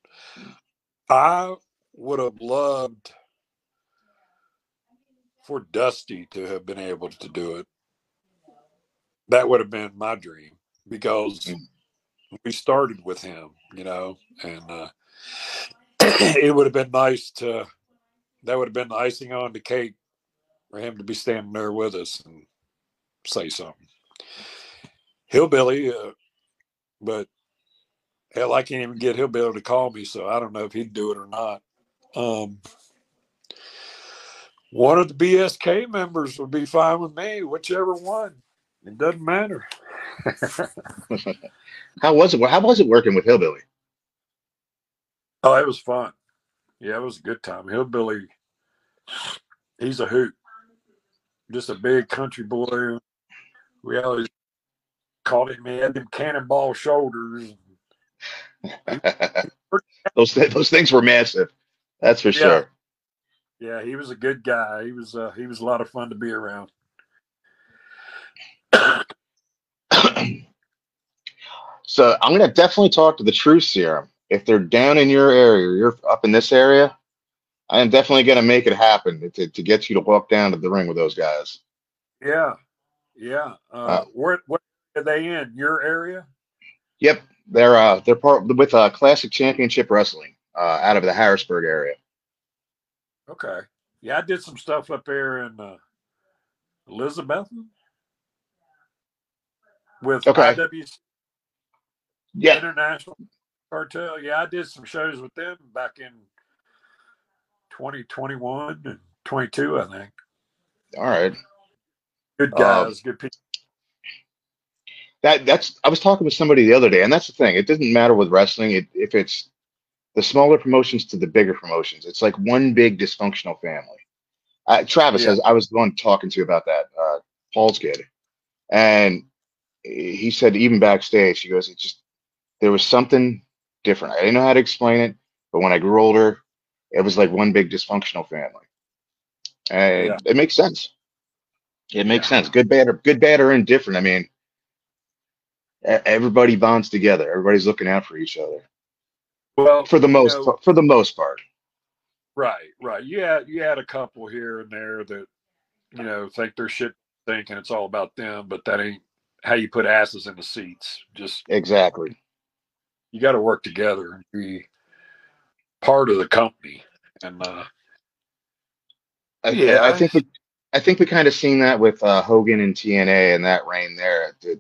I would have loved for Dusty to have been able to do it. That would have been my dream because Mm. we started with him, you know, and uh, it would have been nice to. That would have been the icing on the cake for him to be standing there with us and say something. Hillbilly, uh, but hell, I can't even get Hillbilly to call me, so I don't know if he'd do it or not. Um, one of the B S K members would be fine with me, whichever one. It doesn't matter. How was it? How was it working with Hillbilly? Oh, it was fun. Yeah, it was a good time. Hillbilly, he's a hoot. Just a big country boy. We always called him. He had them cannonball shoulders. He, those those things were massive. That's for yeah, sure. yeah, he was a good guy. He was uh, he was a lot of fun to be around. So I'm gonna definitely talk to the Truth Serum. If they're down in your area, or you're up in this area, I am definitely gonna make it happen to, to get you to walk down to the ring with those guys. Yeah, yeah. Uh, Uh, where what are they in your area? yep, they're uh they're part with uh Classic Championship Wrestling uh out of the Harrisburg area. Okay. Yeah, I did some stuff up there in uh, Elizabeth with Okay. I W C Yeah. International Cartel. Yeah, I did some shows with them back in twenty twenty-one and twenty-two, I think. All right. Good Um, guys, good people. that that's I was talking with somebody the other day, and that's the thing. It doesn't matter with wrestling. It, if it's the smaller promotions to the bigger promotions, it's like one big dysfunctional family. Uh, Travis Yeah, has I was the one talking to you about that. Uh, Paul's kid, and he said even backstage, he goes, it just there was something different. I didn't know how to explain it, but when I grew older, it was like one big dysfunctional family, yeah, and it makes sense. It makes yeah. sense. Good, bad, or good, bad, or indifferent. I mean, e- everybody bonds together. Everybody's looking out for each other Well, for the you most know, for the most part. right, right. You had you had a couple here and there that you know think their shit thinking it's all about them, but that ain't how you put asses in the seats. Just Exactly. you got to work together and be part of the company. And uh, I, I I yeah, think we I think we kind of seen that with uh, Hogan and T N A and that reign there. The-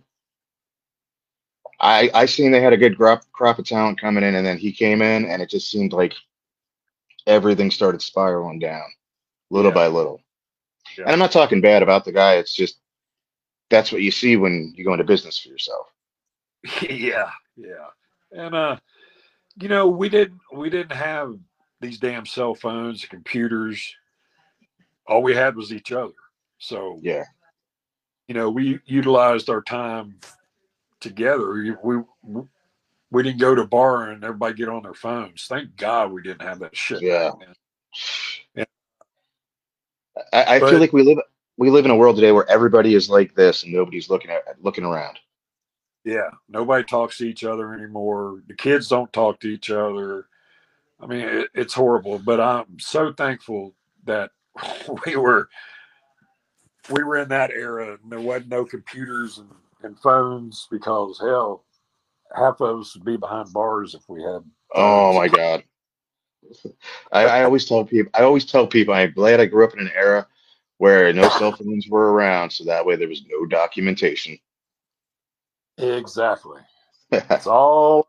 I I seen they had a good crop crop of talent coming in, and then he came in, and it just seemed like everything started spiraling down little Yeah. by little. Yeah. And I'm not talking bad about the guy. It's just that's what you see when you go into business for yourself. Yeah. Yeah. And uh, you know, we didn't we didn't have these damn cell phones, computers. All we had was each other. So, Yeah. you know, we utilized our time together. We we didn't go to a bar and everybody get on their phones. Thank God we didn't have that shit Yeah. back then. Yeah. I, I feel But like we live we live in a world today where everybody is like this and nobody's looking at looking around. yeah, nobody talks to each other anymore. The kids don't talk to each other. I mean, it, it's horrible. But I'm so thankful that we were we were in that era and there wasn't no computers and, and phones because hell, half of us would be behind bars if we had Oh phones. my God. I, I always tell people I always tell people I'm glad I grew up in an era where no cell phones were around, so that way there was no documentation. Exactly. It's all.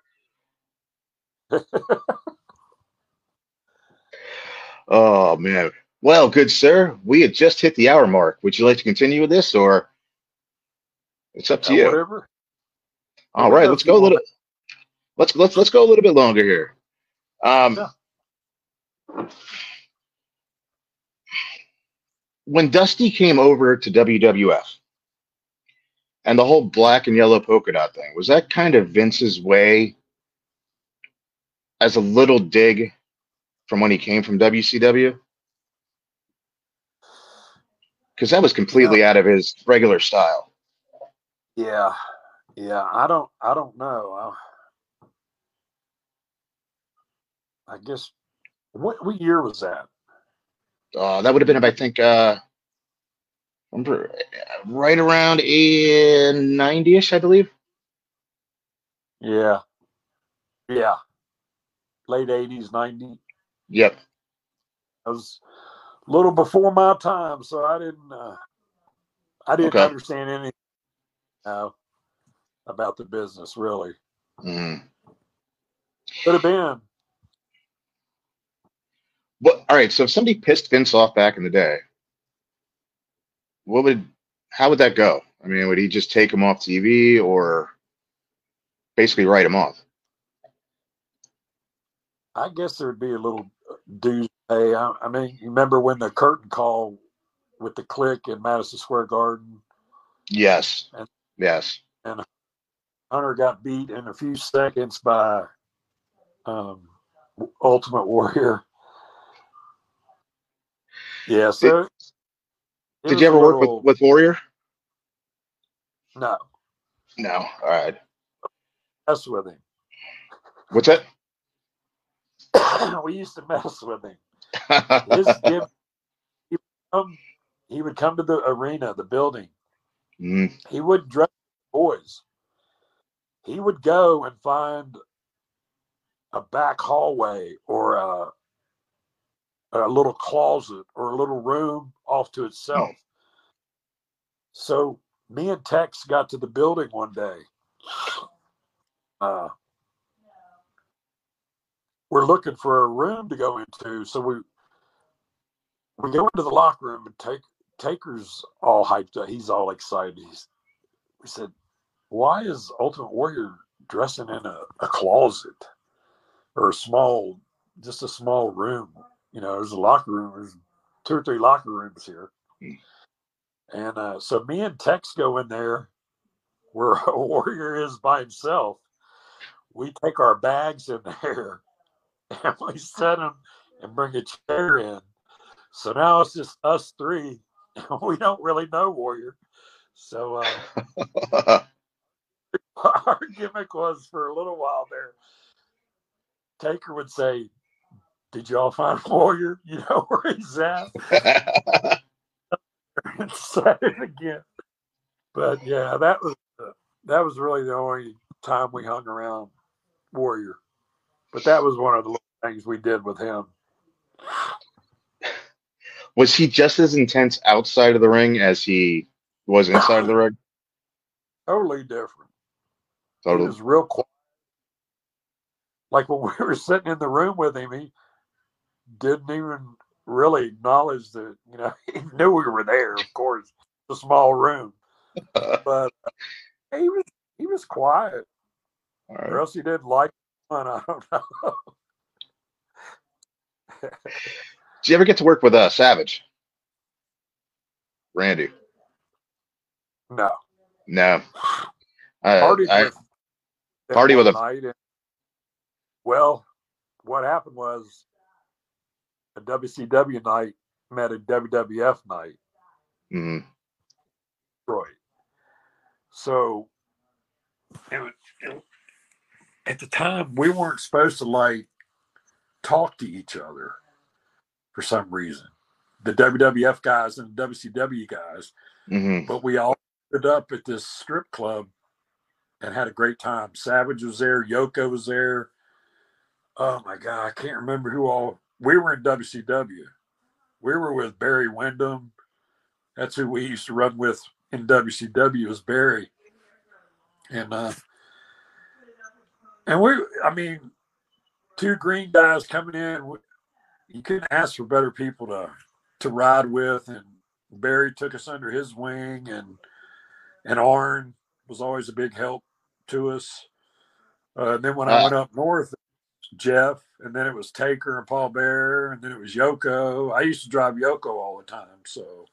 Oh man. Well, good sir, we had just hit the hour mark. Would you like to continue with this, or it's up to Uh, you? whatever. All We right, go a let's few go a more little. minutes. Let's let's let's go a little bit longer here. Um, Yeah. when Dusty came over to W W F and the whole black and yellow polka dot thing, was that kind of Vince's way as a little dig from when he came from W C W? Because that was You know, completely out of his regular style. yeah, yeah. I don't, I don't know. I, I guess what what year was that? Uh, that would have been, I think, uh, remember, right around in ninety-ish, I believe. Yeah, yeah. Late eighties, ninety. Yep. I was a little before my time, so I didn't, uh, I didn't Okay. understand anything uh, about the business really. Mm. Could have been. Well, all right. So if somebody pissed Vince off back in the day, what would, how would that go? I mean, would he just take him off T V or basically write him off? I guess there'd be a little dues pay. I, I mean, you remember when the curtain call with the click in Madison Square Garden, Yes. and Yes. and Hunter got beat in a few seconds by um, Ultimate Warrior. Yeah, Did, so it did you was a ever work with, little with Warrior? no No. All right. mess with him. What's that? We used to mess with him. His give he would come, he would come to the arena, the building. Mm. He wouldn't dress boys. He would go and find a back hallway or a, a little closet or a little room off to Mm. itself. So me and Tex got to the building one day. Uh, we're looking for a room to go into, so we we go into the locker room and take Taker's all hyped up. He's all excited. He's, we said, "Why is Ultimate Warrior dressing in a, a closet or a small, just a small room? You know, there's a locker room. There's two or three locker rooms here." Mm. And uh, so me and Tex go in there where a Warrior is by himself. We take our bags in there and we set him and bring a chair in. So now it's just us three. We don't really know Warrior. So uh, our gimmick was for a little while there. Taker would say, "Did y'all find Warrior? You know where he's at?" And say it again. But yeah, that was uh, that was really the only time we hung around Warrior. But that was one of the little things we did with him. Was he just as intense outside of the ring as he was inside of the ring? Totally different. He Totally. was real quiet. Like when we were sitting in the room with him, he didn't even really acknowledge that, you know, he knew we were there, of course, the small room. But uh, he was he was quiet. All Or right. else he didn't like fun. I don't know. Did you ever get to work with uh, Savage? Randy? No. No. Uh, Partied I with him party with one a. night. And, well, what happened was a W C W night met a W W F night, Mm, Detroit. So it was, it, at the time, we weren't supposed to like talk to each other for some reason. The W W F guys and the W C W guys. hmm But we all ended up at this strip club and had a great time. Savage was there. Yoko was there. Oh, my God. I can't remember who all. We were in W C W. We were with Barry Windham. That's who we used to run with in W C W was Barry. And, uh, and we, I mean, two green guys coming in. You couldn't ask for better people to, to ride with. And Barry took us under his wing, and, and Arn was always a big help to us. Uh, and then when I uh, went up north, Jeff, and then it was Taker and Paul Bear, and then it was Yoko. I used to drive Yoko all the time, so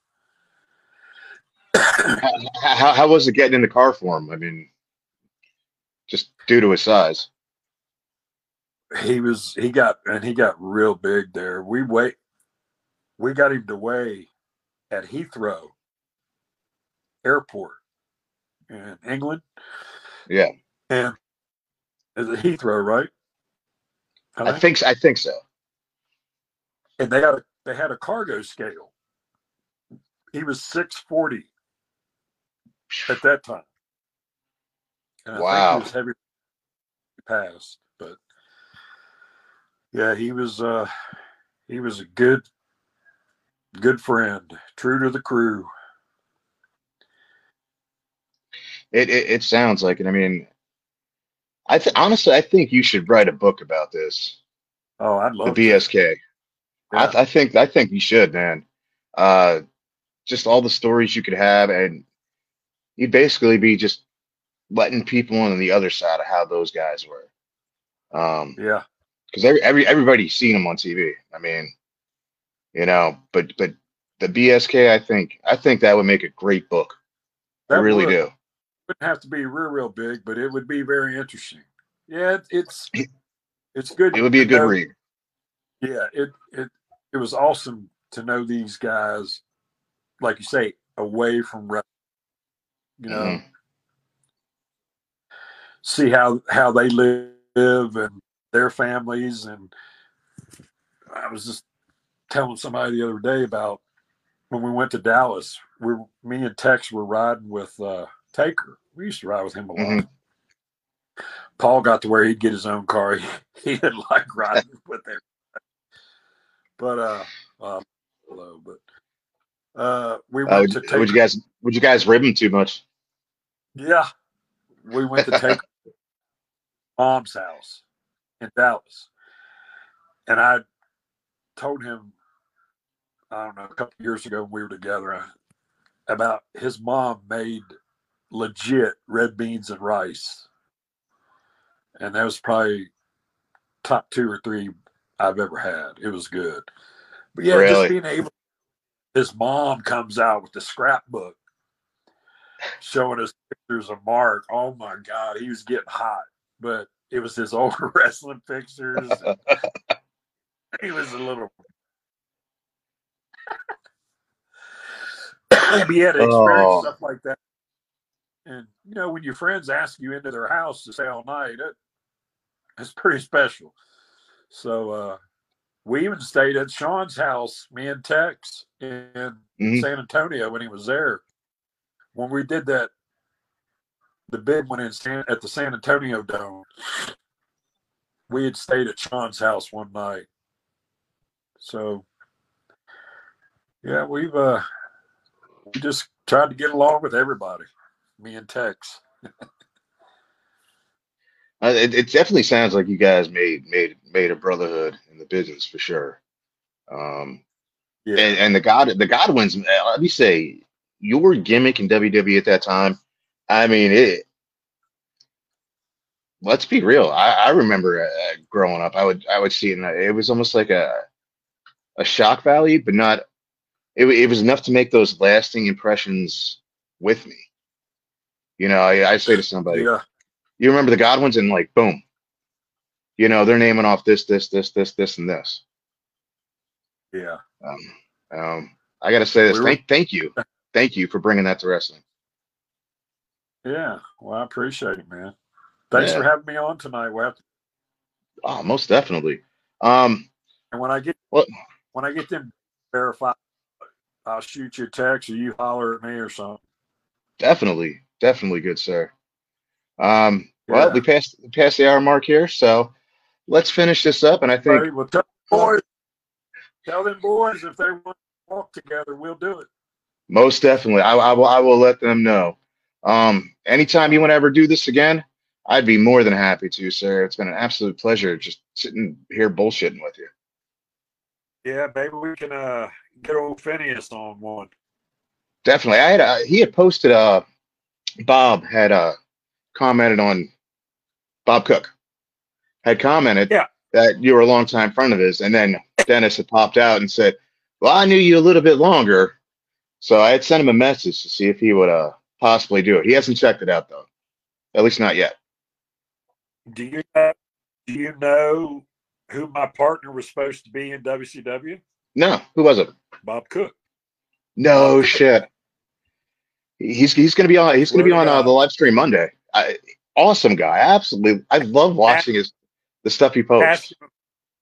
how, how, how was it getting in the car for him? I mean, just due to his size. he was he got and he got real big there. We wait, we got him to weigh at Heathrow Airport in England, Yeah, and is it Heathrow, right? I I think. think I think so. And they had a they had a cargo scale. He was six forty at that time, and I think he Wow. was heavy past, but yeah, he was uh he was a good good friend, true to the crew. It it, it sounds like it. I mean, I th honestly I think you should write a book about this, Oh, I'd the love to. B S K. I Yeah, th I think I think you should, man. Uh, just all the stories you could have, and you'd basically be just letting people on the other side of how those guys were. Um, yeah, because every, every everybody's seen them on T V. I mean, you know, but but the B S K, I think I think that would make a great book. I that really would do. wouldn't have to be real real big, but it would be very interesting. Yeah, it, it's it's good It would be to a good know. read. Yeah, it it it was awesome to know these guys, like you say, away from wrestling, you know, Hmm see how how they live and their families. And I was just telling somebody the other day about when we went to Dallas. We me and Tex were riding with uh, Taker. We used to ride with him a hmm lot. Paul got to where he'd get his own car. He, he didn't like riding with them. But uh, uh hello, but uh, we Uh, went would, to would you Taker. guys would you guys rib him too much? Yeah, we went to Taker mom's house in Dallas, and I told him I don't know a couple of years ago when we were together uh, about his mom made legit red beans and rice, and that was probably top two or three I've ever had. It was good, but yeah, just Really? being able. His mom comes out with the scrapbook showing us pictures of Mark. Oh my God, he was getting hot, but it was his old wrestling pictures. And he was a little. He had to experience Oh, stuff like that. And you know, when your friends ask you into their house to stay all night, it, it's pretty special. So uh, we even stayed at Sean's house, me and Tex in hmm San Antonio when he was there. When we did that, the big one in San, at the San Antonio Dome, we had stayed at Sean's house one night. So yeah, we've uh we just tried to get along with everybody, me and Tex. Uh, it, it definitely sounds like you guys made made made a brotherhood in the business for sure. Um, Yeah. and, and the God, the Godwins, man, let me say, your gimmick in W W E at that time. I mean, it. Let's be real. I, I remember uh, growing up, I would I would see it, and it was almost like a a shock value, but not. It, it was enough to make those lasting impressions with me. You know, I, I say to somebody, Yeah. "You remember the Godwins?" And like, boom, you know, they're naming off this, this, this, this, this, and this. Yeah. Um, um, I got to say this. We were, Thank, thank you, thank you for bringing that to wrestling. yeah. Well, I appreciate it, man. Thanks for Yeah, having me on tonight. We'll have to, oh, most definitely. Um, and when I get well, when I get them verified, I'll shoot you a text or you holler at me or something. definitely, definitely, good sir. Um, well, Yeah. we passed we passed the hour mark here, so let's finish this up. And I think, Buddy, well, tell them boys, tell them boys if they want to walk together, we'll do it. most definitely, I, I will I will let them know. Um, anytime you want to ever do this again, I'd be more than happy to, sir. It's been an absolute pleasure just sitting here bullshitting with you. Yeah, maybe we can uh get old Phineas on one. Definitely. I had uh, he had posted uh Bob had uh commented on Bob Cook had commented Yeah. that you were a longtime friend of his, and then Dennis had popped out and said, "Well, I knew you a little bit longer," so I had sent him a message to see if he would uh possibly do it. He hasn't checked it out though, at least not yet. Do you know, do you know who my partner was supposed to be in W C W? No, who was it? Bob Cook. No Bob Cook. shit. He's he's gonna be on he's gonna Swear be to on uh, God. the live stream Monday. I, awesome guy, absolutely. I love watching his the stuff he posts. Ask him-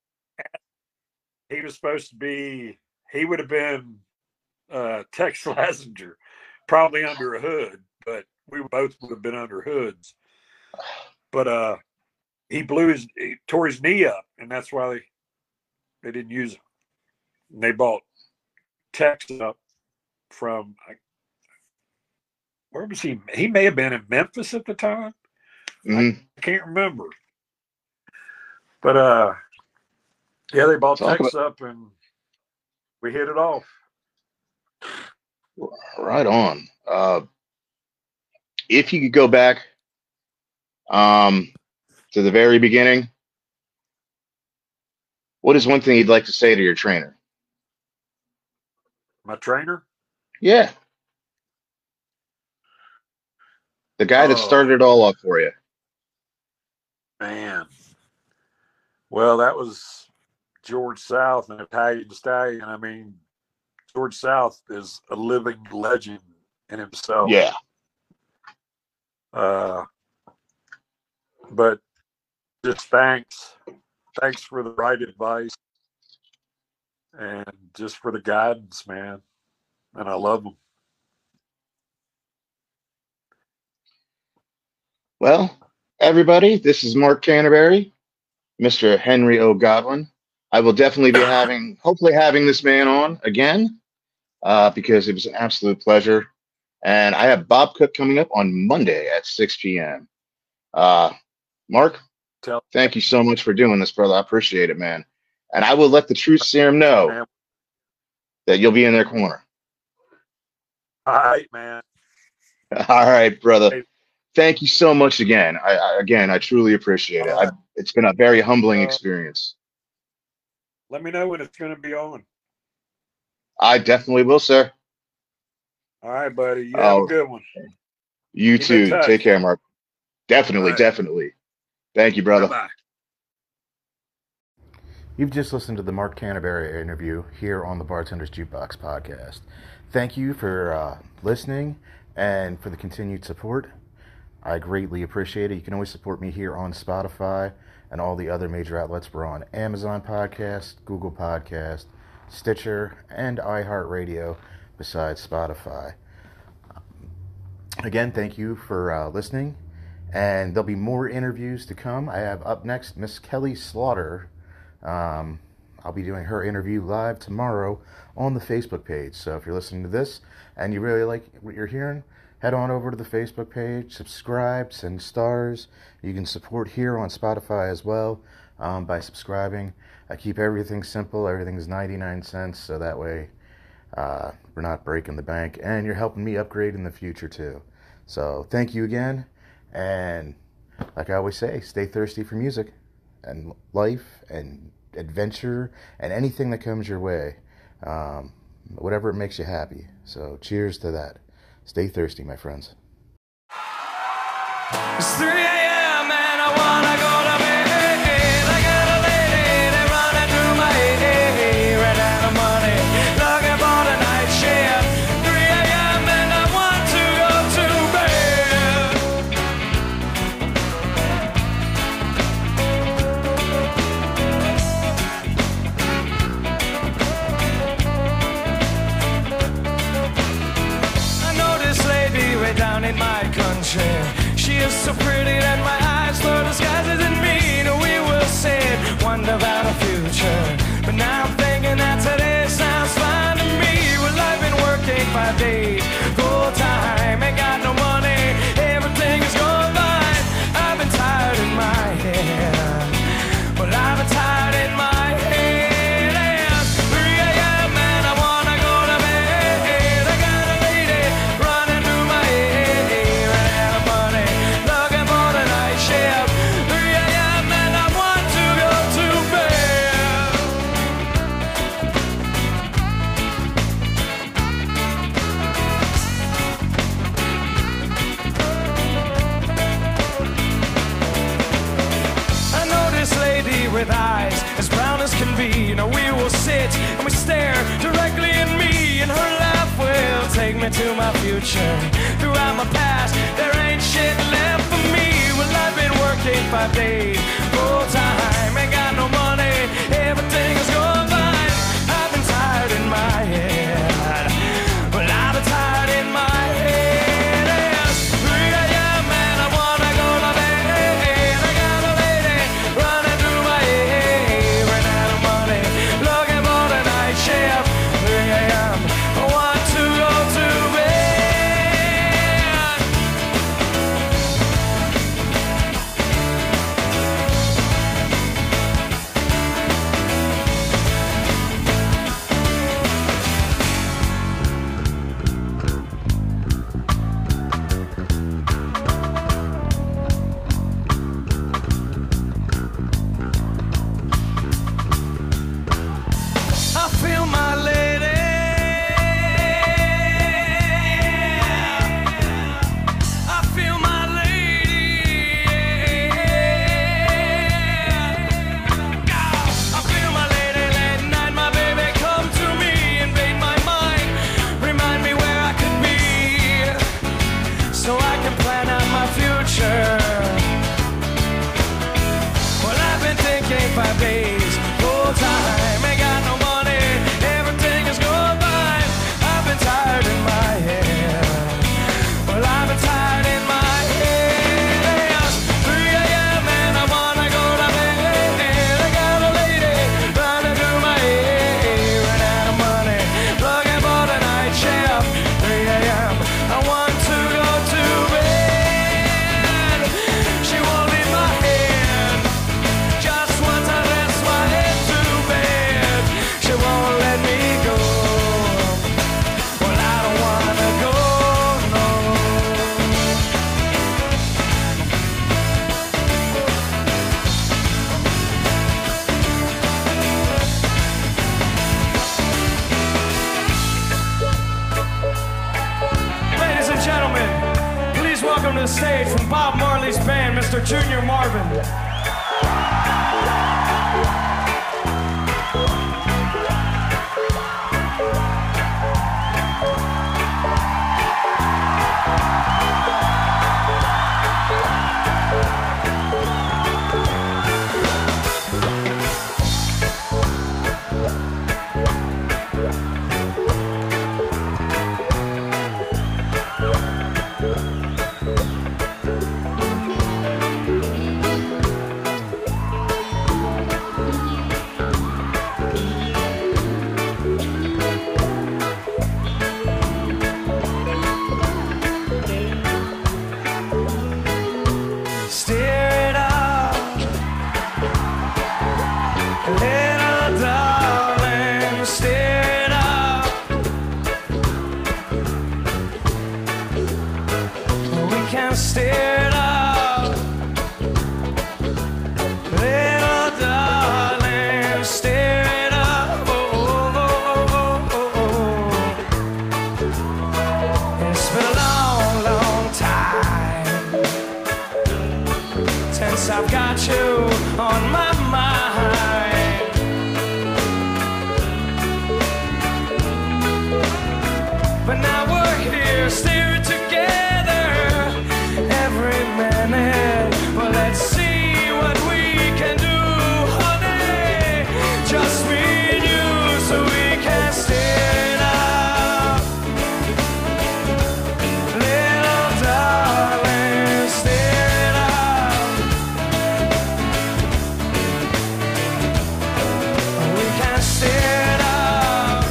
He was supposed to be. He would have been uh, Tex Lassinger, probably under a hood, but we both would have been under hoods. But uh, he blew his, he tore his knee up, and that's why they they didn't use him. And they bought Tex up from where was he? He may have been in Memphis at the time. Mhm. I can't remember. But uh, yeah, they bought Talk Tex up, and we hit it off. Right on. Uh, if you could go back um, to the very beginning, what is one thing you'd like to say to your trainer? My trainer? Yeah, the guy that Oh, started it all up for you. man. Well, that was George South, an Italian stallion. I mean, George South is a living legend in himself. Yeah. Uh, but just thanks. Thanks for the right advice and just for the guidance, man. And I love him. Well, everybody, this is Mark Canterbury, Mister Henry O. Godwin. I will definitely be having, hopefully, having this man on again uh, because it was an absolute pleasure. And I have Bob Cook coming up on Monday at six p.m. Uh, Mark, Tell thank you so much for doing this, brother. I appreciate it, man. And I will let the Truth Serum know man. that you'll be in their corner. All right, man. All right, brother. Hey. Thank you so much again. I, I again, I truly appreciate it. I, it's been a very humbling Uh, experience. Let me know when it's going to be on. I definitely will, sir. All right, buddy. You have Oh, a good one. you Keep in too. touch. Take care, Mark. Definitely, All right. definitely. Thank you, brother. Bye-bye. You've just listened to the Mark Canterbury interview here on the Bartender's Jukebox podcast. Thank you for uh, listening and for the continued support. I greatly appreciate it. You can always support me here on Spotify and all the other major outlets. We're on Amazon Podcast, Google Podcast, Stitcher, and iHeartRadio besides Spotify. Again, thank you for uh, listening. And there'll be more interviews to come. I have up next Miss Kelly Slaughter. Um, I'll be doing her interview live tomorrow on the Facebook page. So if you're listening to this and you really like what you're hearing, head on over to the Facebook page, subscribe, send stars. You can support here on Spotify as well. um, by subscribing. I keep everything simple. Everything's ninety-nine cents, so that way uh, we're not breaking the bank, and you're helping me upgrade in the future too. So thank you again, and like I always say, stay thirsty for music and life and adventure and anything that comes your way, um, whatever it makes you happy. So cheers to that. Stay thirsty, my friends. It's three a.m. and I wanna go to bed. I got a lady that running through my head. Ran out of money, looking for the night shift. three a.m. and I want to go to bed. I know this lady way down in my country. She is so pretty that my eyes were disguised in me. No, we will sit, wonder about our future. But now I'm thinking that today sounds fine to me. Well, I've been working five days, full time, ain't got no money, everything is going fine. I've been tired in my head. Well, I've been tired in my head. It's three a.m. and I wanna go to bed. I got a lady running through my head. Ran out of money, looking for the night shift. three a.m. and I want to go to bed. I know this lady with eyes as brown as can be. Now we will sit and we stare directly at me, and her laugh will take me to my future. Throughout my past, there ain't shit left for me. Well, I've been working five days, full time, ain't got no money, everything is going fine. I've been tired in my head. Well, I've been tired in my head. It's three a.m. and I wanna go to bed. I got a lady running through my head. Ran out of money, looking for the night shift. three a.m. I want to go to bed. I feel my lady. I feel my lady. I feel my lady late night. My baby come to me, invade my mind, remind me where I could be, so I can plan out my future. Well, I've been thinking five days, full time, ain't got no money, everything is going fine. I've been tired in my head. Well, I've been tired in my head. It's three a.m. and I wanna go to bed. I got a lady running through my head. Ran out of money, looking for the night shift. three a.m. I want to go to bed. She won't leave my head. Just once I rest my head to bed, she won't let me go. Well, I don't wanna go, no. Ladies and gentlemen, please welcome to the stage from Bob Marley's band, Mister Junior Marvin. can stare it out. Little darling, stare it out. Oh, oh, oh, oh, oh. It's been a long, long time since I've got you on my mind. But now we're here staring together every minute. Well, let's see what we can do, honey. Just me and you, so we can stare it out. Little darling, stare it out. We can stare it out.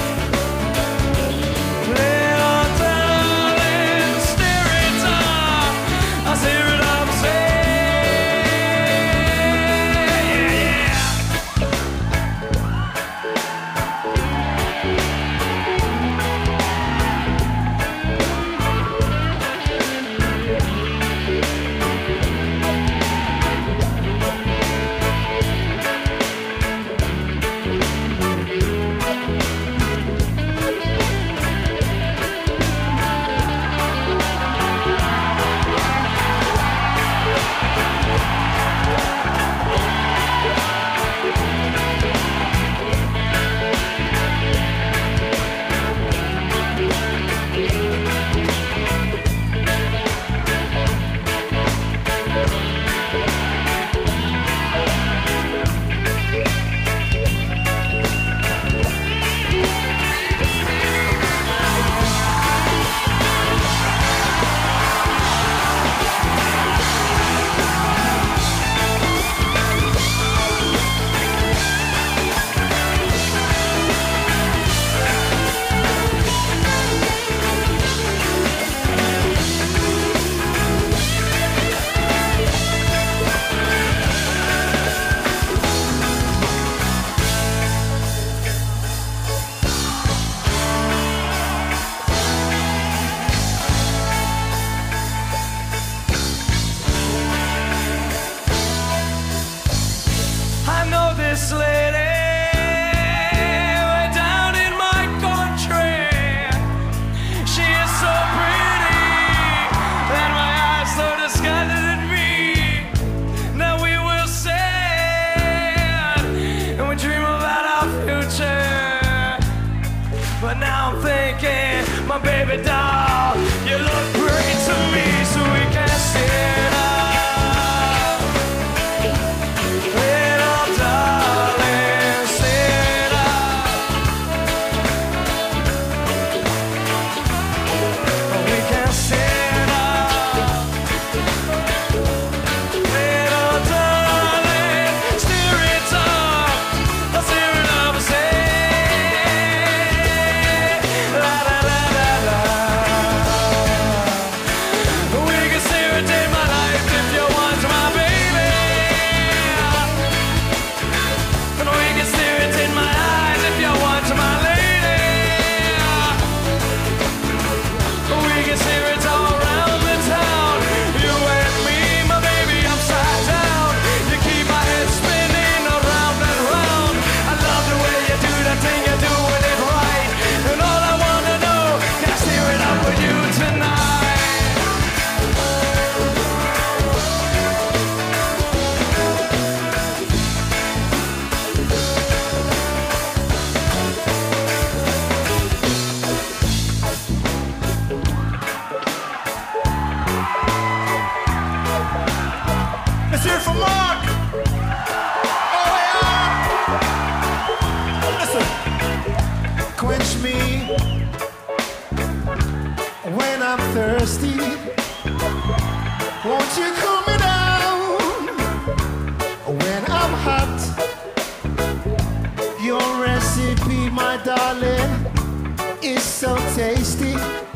Little darling, stare it out. I stare it up, say, yeah. I know this lady way down in my country. She is so pretty that my eyes so disgusted at me. Now we will sail and we dream about our future. But now I'm thinking, my baby doll, you look great to me, so we can stare it out. Little darling, stare it out. We can stare it out. Little darling, stare it out. I'll stare it up and say, la la la la la. We can stare it in my life if you want my baby. And we can stare it in my eyes if you want my lady. We can stare it all around the town. You and me, my baby, upside down. You keep my head spinning around and round. I love the way you do that thing, you're doing it right. And all I wanna know, can I stare it up with you tonight? Let's hear it for Mark. Oh yeah. Listen. Quench me when I'm thirsty. Won't you cool me down when I'm hot? Your recipe, my darling, is so tasty.